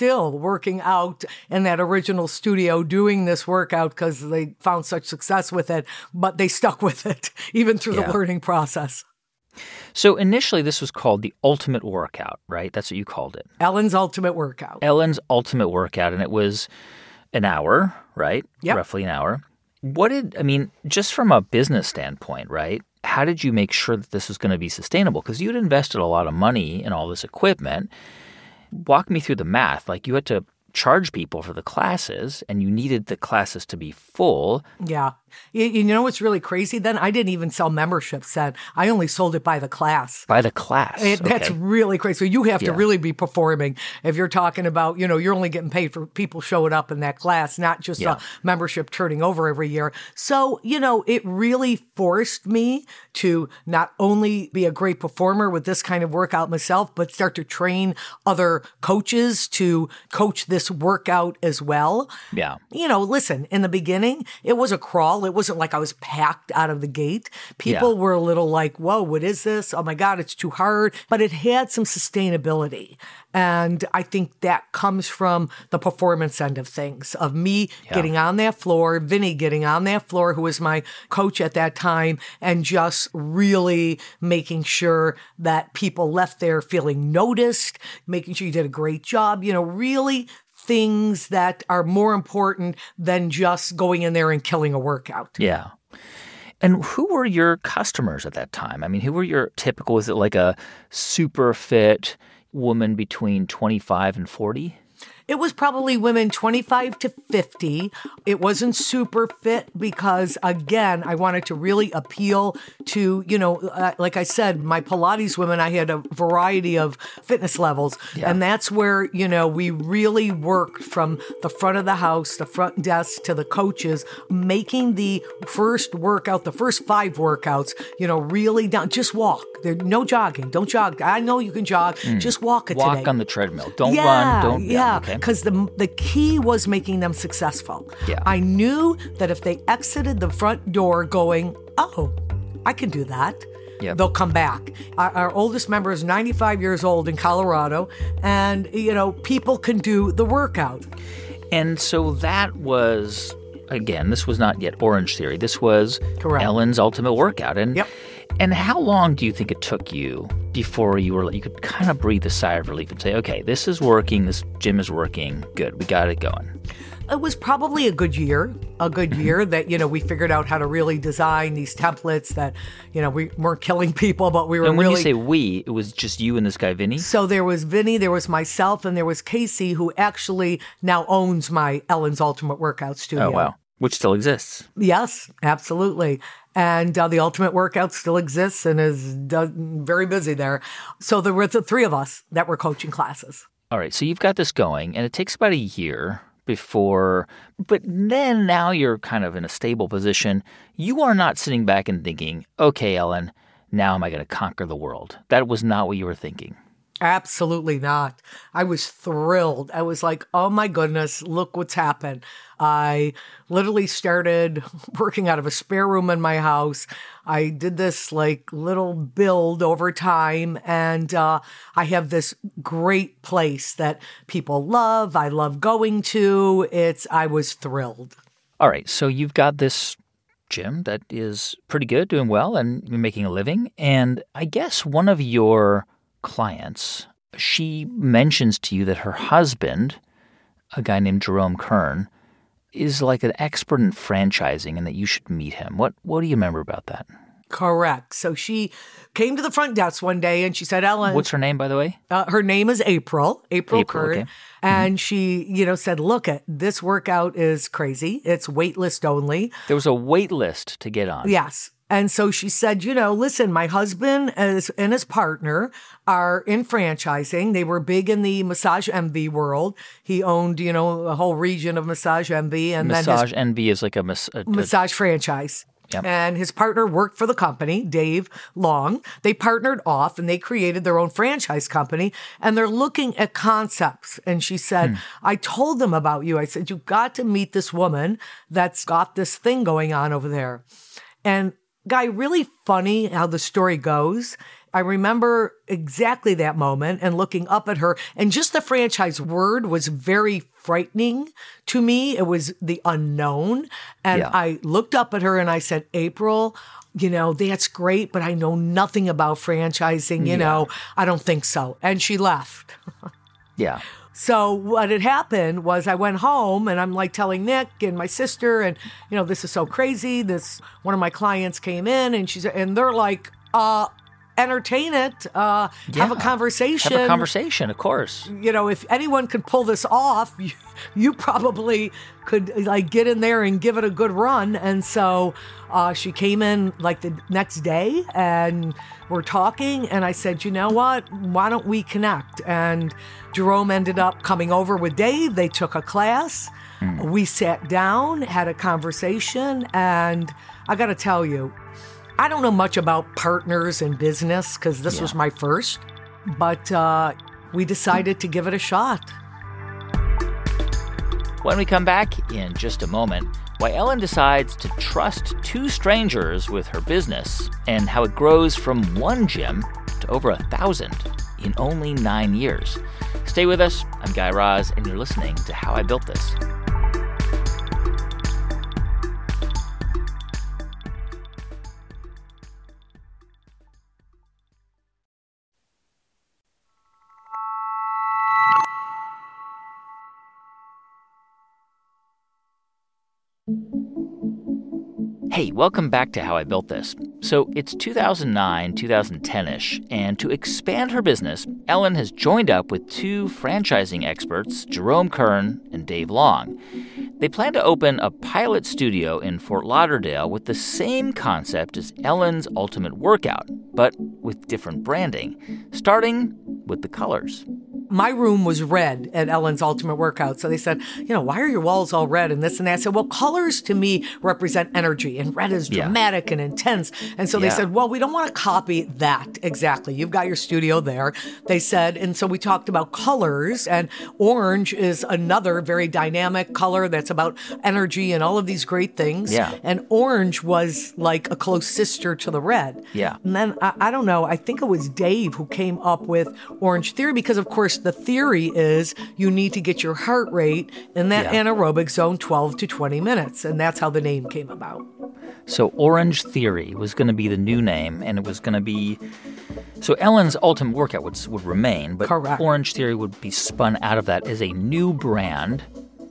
working out in that original studio doing this workout because they found such success with it, but they stuck with it even through yeah. the learning process. So initially, this was called the Ultimate Workout, right? That's what you called it. Ellen's Ultimate Workout. Ellen's Ultimate Workout, and it was an hour, right? Yep. Roughly an hour. What did, I mean, just from a business standpoint, right? How did you make sure that this was going to be sustainable? Because you'd invested a lot of money in all this equipment. Walk me through the math. Like, you had to charge people for the classes, and you needed the classes to be full. Yeah. You, you know what's really crazy then? I didn't even sell memberships then. I only sold it by the class. By the class. It, okay. That's really crazy. So you have yeah. to really be performing. If you're talking about, you know, you're only getting paid for people showing up in that class, not just yeah. a membership turning over every year. So, you know, it really forced me to not only be a great performer with this kind of workout myself, but start to train other coaches to coach this workout as well. Yeah. You know, listen, in the beginning, it was a crawl. It wasn't like I was packed out of the gate. People yeah. were a little like, whoa, what is this? Oh my God, it's too hard. But it had some sustainability. And I think that comes from the performance end of things, of me yeah. getting on that floor, Vinny getting on that floor, who was my coach at that time, and just really making sure that people left there feeling noticed, making sure you did a great job, you know, really things that are more important than just going in there and killing a workout. Yeah. And who were your customers at that time? I mean, who were your typical, was it like a super fit woman between twenty-five and forty? It was probably women twenty-five to fifty. It wasn't super fit because, again, I wanted to really appeal to, you know, uh, like I said, my Pilates women, I had a variety of fitness levels. Yeah. And that's where, you know, we really worked from the front of the house, the front desk to the coaches, making the first workout, the first five workouts, you know, really down. Just walk. There, no jogging. Don't jog. I know you can jog. Mm. Just walk it walk today. Walk on the treadmill. Don't yeah, run. Don't. Yeah. yeah okay. Because the the key was making them successful. Yeah. I knew that if they exited the front door going, oh, I can do that, yep. they'll come back. Our, our oldest member is ninety-five years old in Colorado, and, you know, people can do the workout. And so that was, again, this was not yet Orange Theory. This was Correct. Ellen's Ultimate Workout. And yep. And how long do you think it took you before you were you could kind of breathe a sigh of relief and say, okay, this is working, this gym is working, good, we got it going? It was probably a good year, a good year that, you know, we figured out how to really design these templates that, you know, we weren't killing people, but we were and when really... you say we, it was just you and this guy, Vinny? So there was Vinny, there was myself, and there was Casey, who actually now owns my Ellen's Ultimate Workout Studio. Oh, wow. Which still exists. Yes, absolutely. And uh, the Ultimate Workout still exists and is uh, very busy there. So there were the three of us that were coaching classes. All right. So you've got this going, and it takes about a year before, but then now you're kind of in a stable position. You are not sitting back and thinking, okay, Ellen, now am I going to conquer the world? That was not what you were thinking. Absolutely not. I was thrilled. I was like, oh my goodness, look what's happened. I literally started working out of a spare room in my house. I did this like little build over time, and uh, I have this great place that people love. I love going to. It's, I was thrilled. All right. So you've got this gym that is pretty good, doing well, and you're making a living. And I guess one of your clients, she mentions to you that her husband, a guy named Jerome Kern, is like an expert in franchising and that you should meet him. What what do you remember about that? Correct. So she came to the front desk one day and she said, Ellen. What's her name, by the way? Uh, her name is April, April, April Kern. Okay. And mm-hmm. she, you know, said, look, at this workout is crazy. It's wait list only. There was a wait list to get on. Yes. And so she said, you know, listen, my husband and his partner are in franchising. They were big in the Massage Envy world. He owned, you know, a whole region of Massage Envy. And Massage then his Envy is like a, mas- a, a massage franchise. Yep. And his partner worked for the company, Dave Long. They partnered off and they created their own franchise company, and they're looking at concepts. And she said, hmm. I told them about you. I said, you've got to meet this woman that's got this thing going on over there. And Guy, really funny how the story goes I remember exactly that moment and looking up at her. And just the franchise word was very frightening to me. It was the unknown. And Yeah. I looked up at her and I said, April, you know, that's great, but I know nothing about franchising. You Yeah. know, I don't think so. And she left. Yeah. So what had happened was I went home and I'm like telling Nick and my sister, and, you know, this is so crazy. This, one of my clients came in and she's, and they're like, uh, entertain it, uh, have a Yeah. conversation. Have a conversation, of course. You know, if anyone could pull this off, you, you probably could like get in there and give it a good run. And so uh, she came in like the next day and we're talking. And I said, you know what? Why don't we connect? And Jerome ended up coming over with Dave. They took a class. Mm. We sat down, had a conversation. And I got to tell you, I don't know much about partners in business because this Yeah. was my first, but uh, we decided to give it a shot. When we come back in just a moment, why Ellen decides to trust two strangers with her business and how it grows from one gym to over a thousand in only nine years. Stay with us. I'm Guy Raz, and you're listening to How I Built This. Hey, welcome back to How I Built This. So it's two thousand nine, twenty ten-ish, and to expand her business, Ellen has joined up with two franchising experts, Jerome Kern and Dave Long. They plan to open a pilot studio in Fort Lauderdale with the same concept as Ellen's Ultimate Workout, but with different branding, starting with the colors. My room was red at Ellen's Ultimate Workout. So they said, you know, why are your walls all red and this and that? I said, well, colors to me represent energy and red is dramatic yeah. and intense. And so yeah. they said, well, we don't want to copy that exactly. You've got your studio there. They said, and so we talked about colors, and orange is another very dynamic color that's about energy and all of these great things. Yeah. And orange was like a close sister to the red. Yeah. And then, I, I don't know, I think it was Dave who came up with Orange Theory because, of course, the theory is you need to get your heart rate in that yeah. anaerobic zone twelve to twenty minutes. And that's how the name came about. So Orange Theory was going to be the new name, and it was going to be... So Ellen's Ultimate Workout would, would remain, but Correct. Orange Theory would be spun out of that as a new brand,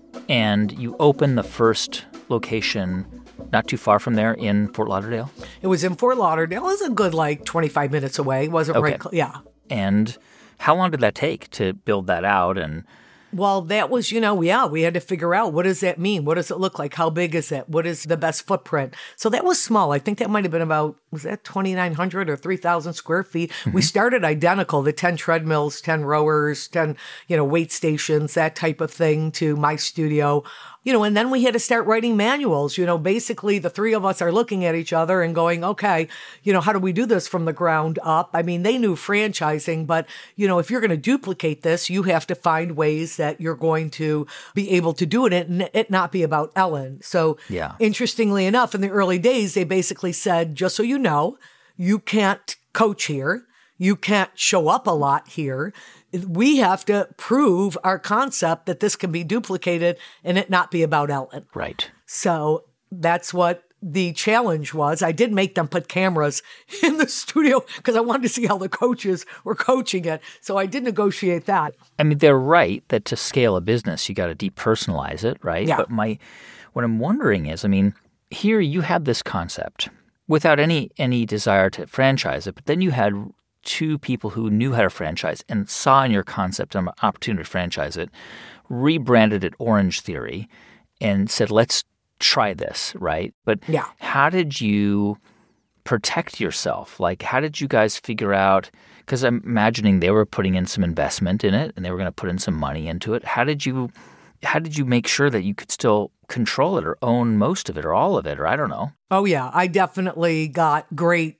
and you open the first location not too far from there in Fort Lauderdale? It was in Fort Lauderdale. It was a good, like, twenty-five minutes away. It wasn't okay. right... Cl- yeah. And... how long did that take to build that out? And well, that was, you know, yeah, we had to figure out, what does that mean? What does it look like? How big is it? What is the best footprint? So that was small. I think that might have been about, was that twenty-nine hundred or three thousand square feet? Mm-hmm. We started identical, the ten treadmills, ten rowers, ten, you know, weight stations, that type of thing to my studio. You know, and then we had to start writing manuals. You know, basically the three of us are looking at each other and going, okay, you know, how do we do this from the ground up? I mean, they knew franchising, but, you know, if you're going to duplicate this, you have to find ways that you're going to be able to do it and it not be about Ellen. So yeah. interestingly enough, in the early days, they basically said, just so you know, you can't coach here. You can't show up a lot here. We have to prove our concept that this can be duplicated and it not be about Ellen. Right. So that's what the challenge was. I did make them put cameras in the studio because I wanted to see how the coaches were coaching it. So I did negotiate that. I mean, they're right that to scale a business, you got to depersonalize it, right? Yeah. But my, what I'm wondering is, I mean, here you had this concept without any any desire to franchise it, but then you had two people who knew how to franchise and saw in your concept an opportunity to franchise it, rebranded it Orange Theory, and said, let's try this, right? But yeah. how did you protect yourself? Like, how did you guys figure out, because I'm imagining they were putting in some investment in it and they were going to put in some money into it. How did you, how did you make sure that you could still control it or own most of it or all of it, or I don't know? Oh, yeah. I definitely got great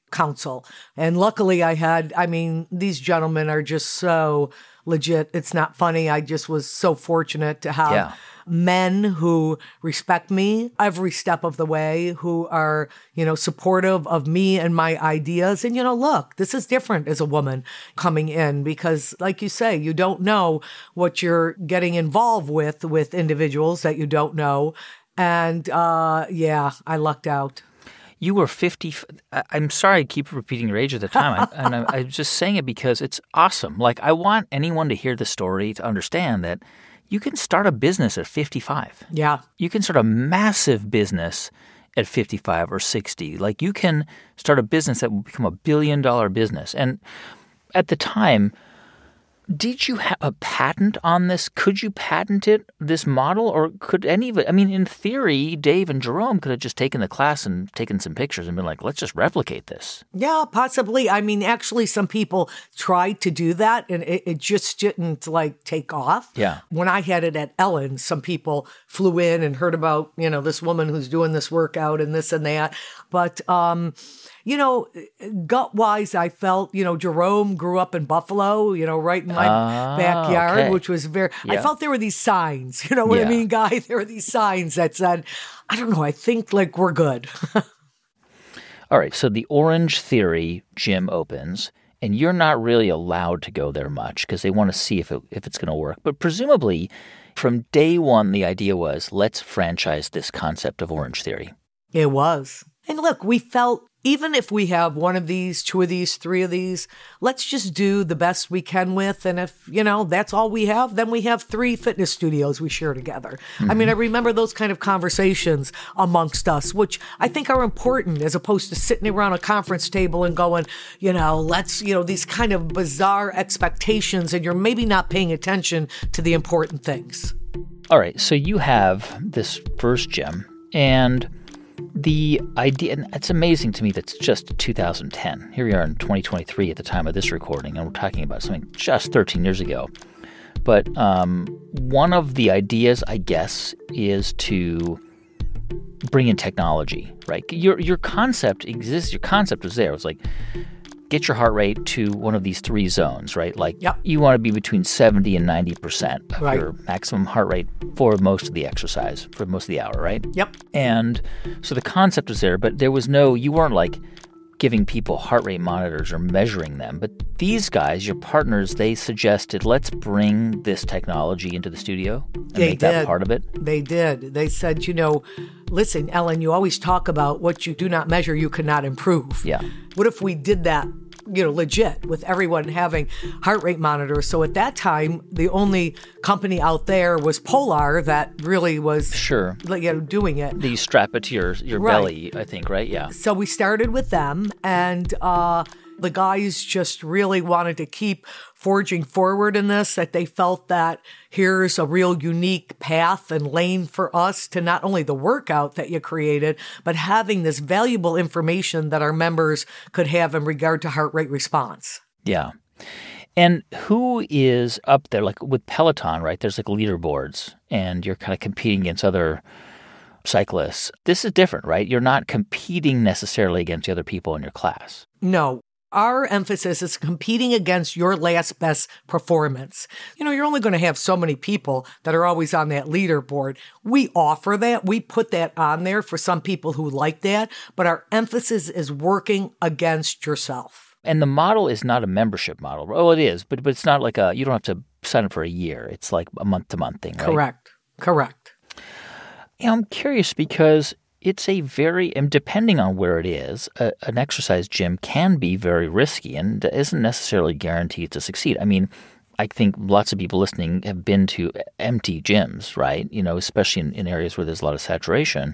counsel. And luckily I had, I mean, these gentlemen are just so legit. It's not funny. I just was so fortunate to have Yeah. men who respect me every step of the way, who are, you know, supportive of me and my ideas. And, you know, look, this is different as a woman coming in because, like you say, you don't know what you're getting involved with, with individuals that you don't know. And, uh, yeah, I lucked out. You were fifty. I- I'm sorry I keep repeating your age at the time. I, and I, I'm just saying it because it's awesome. Like, I want anyone to hear the story to understand that you can start a business at fifty-five. Yeah. You can start a massive business at fifty-five or sixty. Like, you can start a business that will become a billion-dollar business. And at the time, did you have a patent on this? Could you patent it, this model? Or could any of it? I mean, in theory, Dave and Jerome could have just taken the class and taken some pictures and been like, let's just replicate this. Yeah, possibly. I mean, actually, some people tried to do that and it, it just didn't like take off. Yeah. When I had it at Ellen, some people flew in and heard about, you know, this woman who's doing this workout and this and that. But, um, you know, gut wise, I felt, you know, Jerome grew up in Buffalo, you know, right in my Ah, backyard, okay. which was very, I Yeah. felt there were these signs, you know what Yeah. I mean, Guy? There were these signs that said, I don't know, I think like we're good. All right, so the Orange Theory gym opens, and you're not really allowed to go there much because they want to see if it, if it's going to work. But presumably, from day one, the idea was, let's franchise this concept of Orange Theory. It was. And look, we felt even if we have one of these, two of these, three of these, let's just do the best we can with. And if, you know, that's all we have, then we have three fitness studios we share together. Mm-hmm. I mean, I remember those kind of conversations amongst us, which I think are important as opposed to sitting around a conference table and going, you know, let's, you know, these kind of bizarre expectations and you're maybe not paying attention to the important things. All right, so you have this first gym, and the idea, and it's amazing to me that's just two thousand ten. Here we are in twenty twenty-three at the time of this recording, and we're talking about something just thirteen years ago. But um, one of the ideas, I guess, is to bring in technology, right? Your your concept exists. Your concept was there. It was like, get your heart rate to one of these three zones, right? Like Yep. you want to be between seventy and ninety percent of Right. your maximum heart rate for most of the exercise, for most of the hour, right? Yep. And so the concept was there, but there was no, you weren't like giving people heart rate monitors or measuring them. But these guys, your partners, they suggested, let's bring this technology into the studio and They make that did. part of it. They did. They said, you know, listen, Ellen, you always talk about what you do not measure, you cannot improve. Yeah. What if we did that, you know, legit with everyone having heart rate monitors? So at that time, the only company out there was Polar that really was, Sure. like, you know, doing it. You strap it to your, your Right. belly, I think, right? Yeah. So we started with them, and uh, the guys just really wanted to keep forging forward in this, that they felt that here's a real unique path and lane for us to not only the workout that you created, but having this valuable information that our members could have in regard to heart rate response. Yeah. And who is up there, like with Peloton, right? There's like leaderboards, and you're kind of competing against other cyclists. This is different, right? You're not competing necessarily against the other people in your class. No. Our emphasis is competing against your last best performance. You know, you're only going to have so many people that are always on that leaderboard. We offer that. We put that on there for some people who like that. But our emphasis is working against yourself. And the model is not a membership model. Oh, it is, but but it's not like a, you don't have to sign up for a year. It's like a month-to-month thing, right? Correct. Correct. You know, I'm curious because it's a very, and depending on where it is, a, an exercise gym can be very risky and isn't necessarily guaranteed to succeed. I mean, I think lots of people listening have been to empty gyms, right? You know, especially in, in areas where there's a lot of saturation.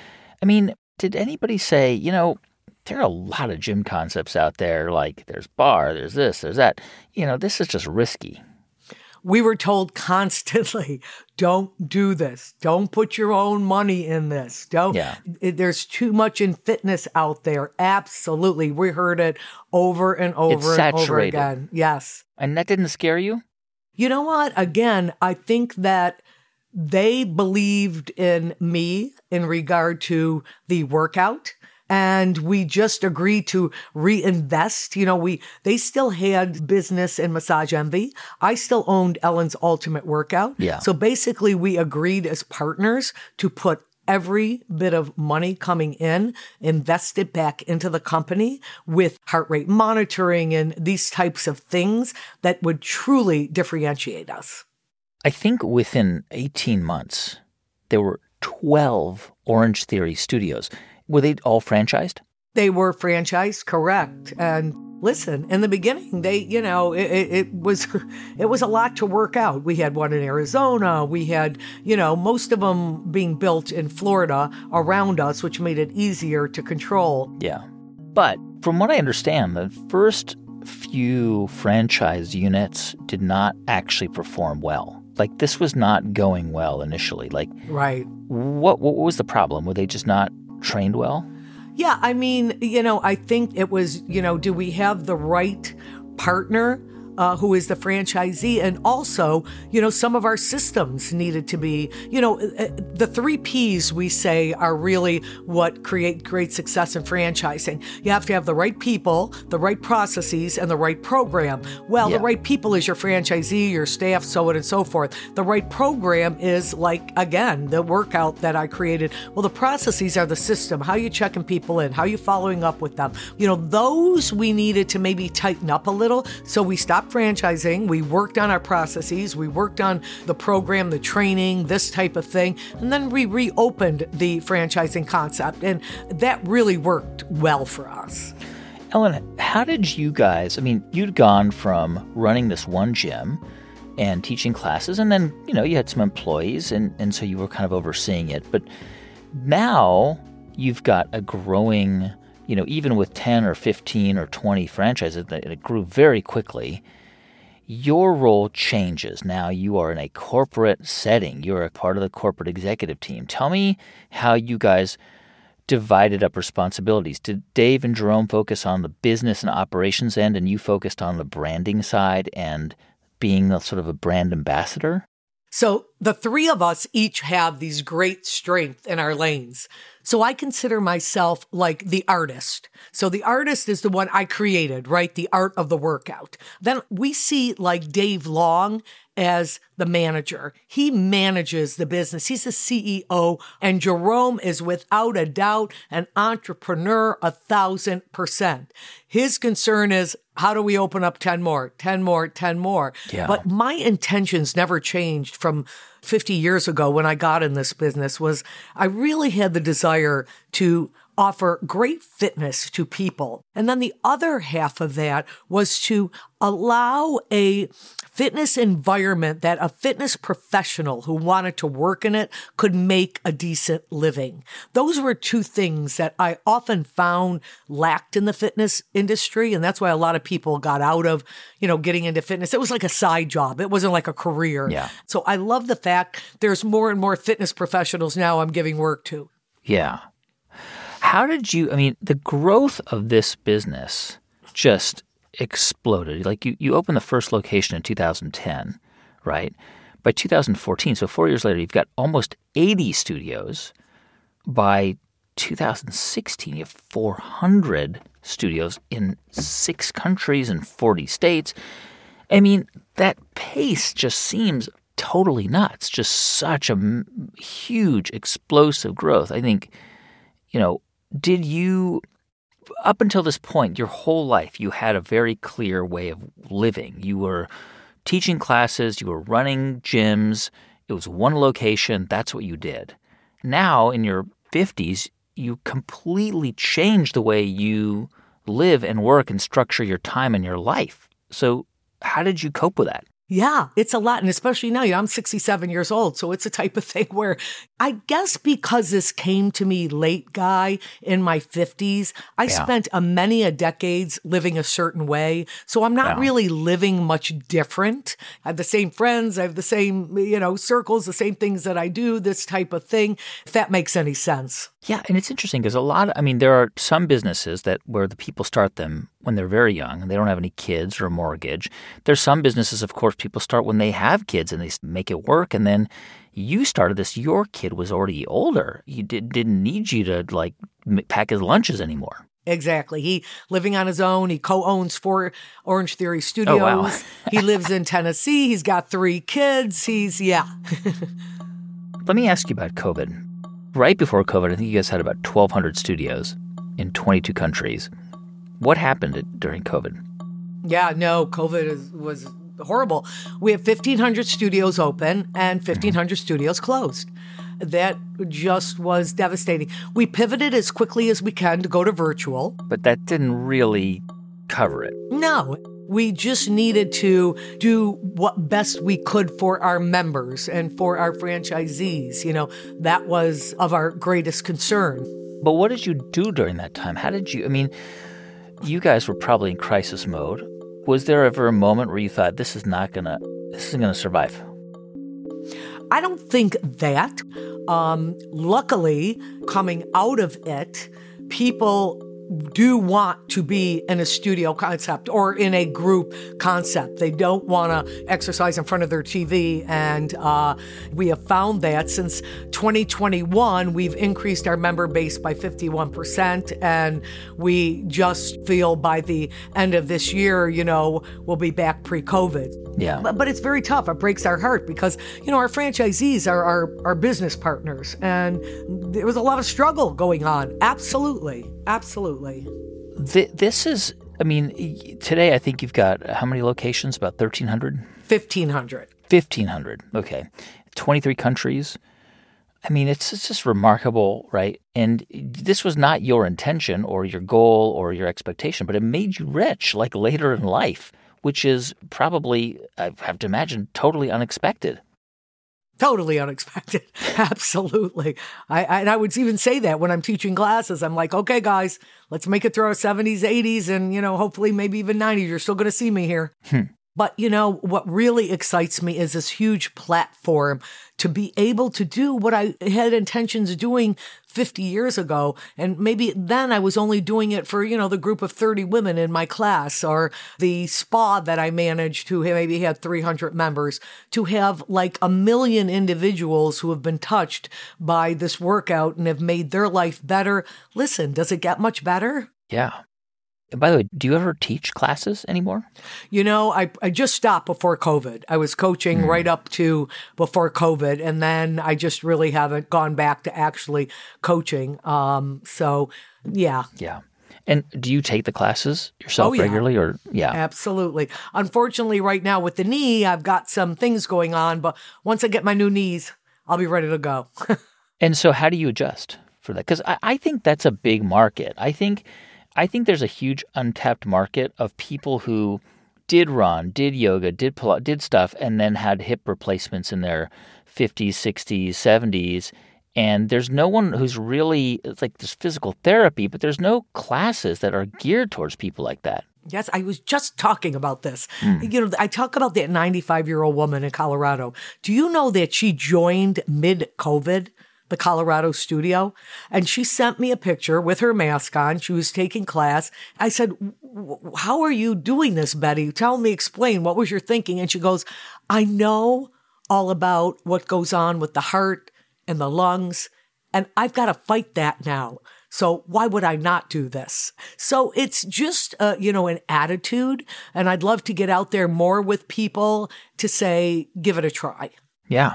I mean, did anybody say, you know, there are a lot of gym concepts out there, like there's bar, there's this, there's that. You know, this is just risky. We were told constantly, don't do this. Don't put your own money in this. Don't. Yeah. It- There's too much in fitness out there. Absolutely. We heard it over and over It's and over saturated. again. Yes. And that didn't scare you? You know what? Again, I think that they believed in me in regard to the workout. and we just agreed to reinvest. You know, we they still had business in Massage Envy. I still owned Ellen's Ultimate Workout. Yeah. So basically, we agreed as partners to put every bit of money coming in, invest it back into the company with heart rate monitoring and these types of things that would truly differentiate us. I think within eighteen months, there were twelve Orange Theory studios. Were they all franchised? They were franchised, correct. And listen, in the beginning, they, you know, it, it, it was it was a lot to work out. We had one in Arizona. We had, you know, most of them being built in Florida around us, which made it easier to control. Yeah. But from what I understand, the first few franchise units did not actually perform well. Like, this was not going well initially. Like, right. What what was the problem? Were they just not trained well? Yeah, I mean, you know, I think it was, you know, do we have the right partner uh, who is the franchisee? And also, you know, some of our systems needed to be, you know, the three Ps we say are really what create great success in franchising. You have to have the right people, the right processes, and the right program. Well, Yeah. the right people is your franchisee, your staff, so on and so forth. The right program is like, again, the workout that I created. Well, the processes are the system, how you checking people in, how you following up with them. You know, those we needed to maybe tighten up a little. So we stopped franchising. We worked on our processes. We worked on the program, the training, this type of thing. And then we reopened the franchising concept. And that really worked well for us. Ellen, how did you guys, I mean, you'd gone from running this one gym and teaching classes, and then, you know, you had some employees, and, and so you were kind of overseeing it. But now you've got a growing, you know, even with ten or fifteen or twenty franchises, that it grew very quickly. Your role changes. Now you are in a corporate setting. You're a part of the corporate executive team. Tell me how you guys divided up responsibilities. Did Dave and Jerome focus on the business and operations end, and you focused on the branding side and being a sort of a brand ambassador? So the three of us each have these great strengths in our lanes. So I consider myself like the artist. So the artist is the one I created, right? The art of the workout. Then we see like Dave Long as the manager. He manages the business. He's the C E O. And Jerome is without a doubt an entrepreneur a thousand percent. His concern is, how do we open up ten more, ten more, ten more? Yeah. But my intentions never changed from fifty years ago when I got in this business. Was I really had the desire to offer great fitness to people. And then the other half of that was to allow a fitness environment that a fitness professional who wanted to work in it could make a decent living. Those were two things that I often found lacked in the fitness industry. And that's why a lot of people got out of, you know, getting into fitness. It was like a side job. It wasn't like a career. Yeah. So I love the fact there's more and more fitness professionals now I'm giving work to. Yeah. How did you, I mean, the growth of this business just exploded. Like you, you opened the first location in two thousand ten, right? By two thousand fourteen, so four years later, you've got almost eighty studios. By two thousand sixteen, you have four hundred studios in six countries and forty states. I mean, that pace just seems totally nuts. Just such a m- huge, explosive growth. I think, you know, did you, up until this point, your whole life, you had a very clear way of living. You were teaching classes, you were running gyms. It was one location. That's what you did. Now, in your fifties, you completely changed the way you live and work and structure your time and your life. So how did you cope with that? Yeah, it's a lot. And especially now, you know, I'm sixty-seven years old. So it's a type of thing where I guess because this came to me late, Guy, in my fifties, I Yeah. spent a many a decades living a certain way. So I'm not Yeah. really living much different. I have the same friends. I have the same, you know, circles, the same things that I do, this type of thing, if that makes any sense. Yeah, and it's interesting because a lot of, I mean, there are some businesses that where the people start them when they're very young and they don't have any kids or a mortgage. There's some businesses, of course, people start when they have kids and they make it work. And then you started this, your kid was already older. He did, didn't need you to like pack his lunches anymore. Exactly. He living on his own. He co-owns four Orange Theory Studios. Oh, wow. He lives in Tennessee. He's got three kids. He's, yeah. Let me ask you about COVID. Right before COVID, I think you guys had about twelve hundred studios in twenty-two countries. What happened during COVID? Yeah, no, COVID is, was horrible. We have fifteen hundred studios open and fifteen hundred mm-hmm. studios closed. That just was devastating. We pivoted as quickly as we can to go to virtual. But that didn't really cover it. No. We just needed to do what best we could for our members and for our franchisees. You know, that was of our greatest concern. But what did you do during that time? How did you, I mean, you guys were probably in crisis mode. Was there ever a moment where you thought, this is not going to, this isn't going to survive? I don't think that. Um, luckily, coming out of it, people do want to be in a studio concept or in a group concept. They don't want to exercise in front of their T V. And uh, we have found that since twenty twenty-one, we've increased our member base by fifty-one percent. And we just feel by the end of this year, you know, we'll be back pre-COVID. Yeah. But, but it's very tough. It breaks our heart because, you know, our franchisees are our, our business partners. And there was a lot of struggle going on. Absolutely. Absolutely. This is, I mean, today I think you've got how many locations? About thirteen hundred? fifteen hundred. fifteen hundred. Okay. twenty-three countries. I mean, it's, it's just remarkable, right? And this was not your intention or your goal or your expectation, but it made you rich like later in life, which is probably, I have to imagine, totally unexpected. Totally unexpected. Absolutely. I, I and I would even say that when I'm teaching classes. I'm like, okay, guys, let's make it through our seventies, eighties, and, you know, hopefully maybe even nineties. You're still going to see me here. Hmm. But, you know, what really excites me is this huge platform to be able to do what I had intentions of doing fifty years ago. And maybe then I was only doing it for, you know, the group of thirty women in my class or the spa that I managed who maybe had three hundred members, to have like a million individuals who have been touched by this workout and have made their life better. Listen, does it get much better? Yeah. And by the way, do you ever teach classes anymore? You know, I, I just stopped before COVID. I was coaching mm. right up to before COVID, and then I just really haven't gone back to actually coaching. Um, so, yeah. Yeah. And do you take the classes yourself oh, yeah. regularly? Or yeah, absolutely. Unfortunately, right now with the knee, I've got some things going on, but once I get my new knees, I'll be ready to go. And so how do you adjust for that? Because I, I think that's a big market. I think I think there's a huge untapped market of people who did run, did yoga, did Pilates, did stuff, and then had hip replacements in their fifties, sixties, seventies. And there's no one who's really, it's like this physical therapy, but there's no classes that are geared towards people like that. Yes, I was just talking about this. Mm. You know, I talk about that ninety-five-year-old woman in Colorado. Do you know that she joined mid-COVID? The Colorado studio, and she sent me a picture with her mask on. She was taking class. I said, how are you doing this, Betty? Tell me, explain, what was your thinking? And she goes, I know all about what goes on with the heart and the lungs, and I've got to fight that now. So why would I not do this? So it's just, uh, you know, an attitude, and I'd love to get out there more with people to say, give it a try. Yeah.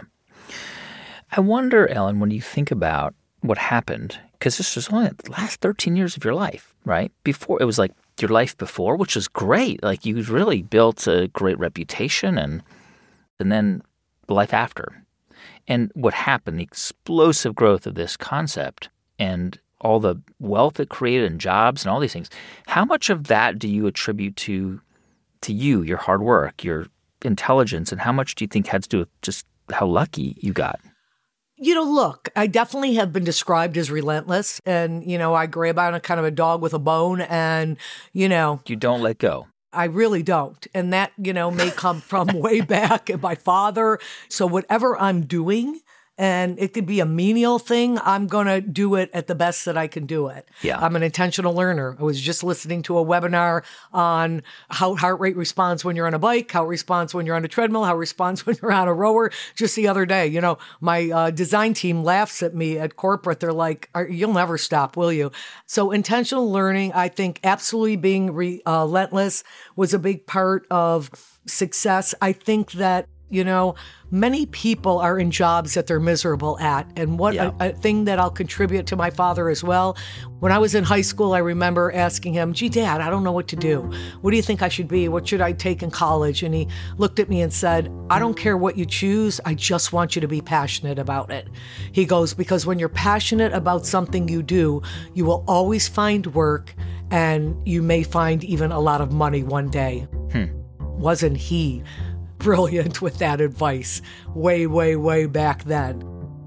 I wonder, Ellen, when you think about what happened, because this was only the last thirteen years of your life, right? Before, it was like your life before, which was great. Like you really built a great reputation, and and then life after. And what happened, the explosive growth of this concept and all the wealth it created and jobs and all these things, how much of that do you attribute to to you, your hard work, your intelligence, and how much do you think had to do with just how lucky you got? You know, look, I definitely have been described as relentless, and, you know, I grab on a kind of a dog with a bone, and, you know. You don't let go. I really don't. And that, you know, may come from way back in my father. So whatever I'm doing, and it could be a menial thing, I'm going to do it at the best that I can do it. Yeah. I'm an intentional learner. I was just listening to a webinar on how heart rate responds when you're on a bike, how it responds when you're on a treadmill, how it responds when you're on a rower just the other day. You know, my uh, design team laughs at me at corporate. They're like, you'll never stop, will you? So intentional learning, I think absolutely being re- uh, relentless was a big part of success. I think that, you know, many people are in jobs that they're miserable at. And what Yeah. a, a thing that I'll contribute to my father as well. When I was in high school, I remember asking him, gee, Dad, I don't know what to do. What do you think I should be? What should I take in college? And he looked at me and said, I don't care what you choose. I just want you to be passionate about it. He goes, because when you're passionate about something you do, you will always find work, and you may find even a lot of money one day. Hmm. Wasn't he brilliant with that advice way, way, way back then?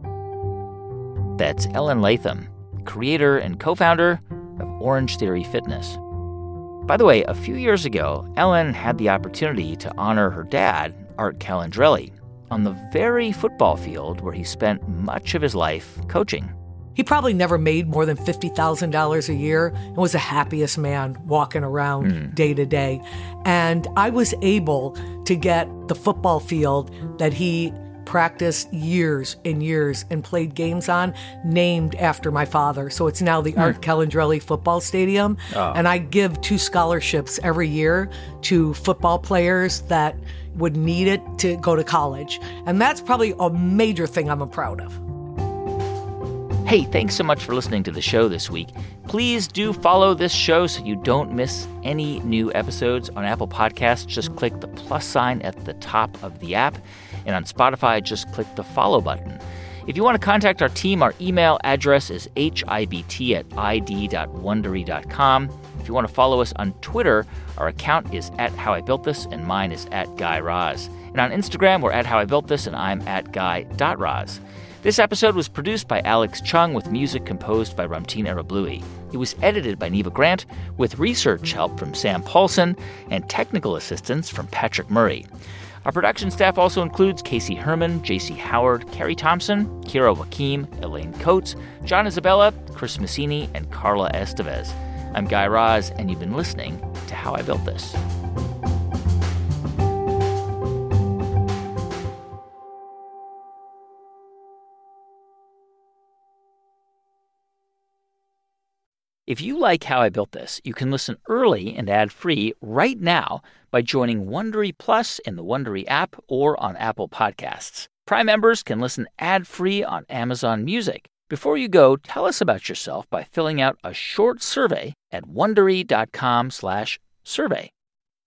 That's Ellen Latham, creator and co-founder of Orange Theory Fitness. By the way, a few years ago, Ellen had the opportunity to honor her dad, Art Calandrelli, on the very football field where he spent much of his life coaching. He probably never made more than fifty thousand dollars a year and was the happiest man walking around mm. day to day. And I was able to get the football field that he practiced years and years and played games on named after my father. So it's now the mm. Art Calandrelli Football Stadium. Oh. And I give two scholarships every year to football players that would need it to go to college. And that's probably a major thing I'm proud of. Hey, thanks so much for listening to the show this week. Please do follow this show so you don't miss any new episodes. On Apple Podcasts, just click the plus sign at the top of the app. And on Spotify, just click the follow button. If you want to contact our team, our email address is hibt at id dot wondery dot com. If you want to follow us on Twitter, our account is at How I Built This, and mine is at Guy Raz. And on Instagram, we're at How I Built This, and I'm at guy dot raz. This episode was produced by Alex Chung with music composed by Ramtin Arablouei. It was edited by Neva Grant with research help from Sam Paulson and technical assistance from Patrick Murray. Our production staff also includes Casey Herman, J C Howard, Carrie Thompson, Kira Wakim, Elaine Coates, John Isabella, Chris Massini, and Carla Estevez. I'm Guy Raz, and you've been listening to How I Built This. If you like How I Built This, you can listen early and ad-free right now by joining Wondery Plus in the Wondery app or on Apple Podcasts. Prime members can listen ad-free on Amazon Music. Before you go, tell us about yourself by filling out a short survey at wondery dot com slash survey.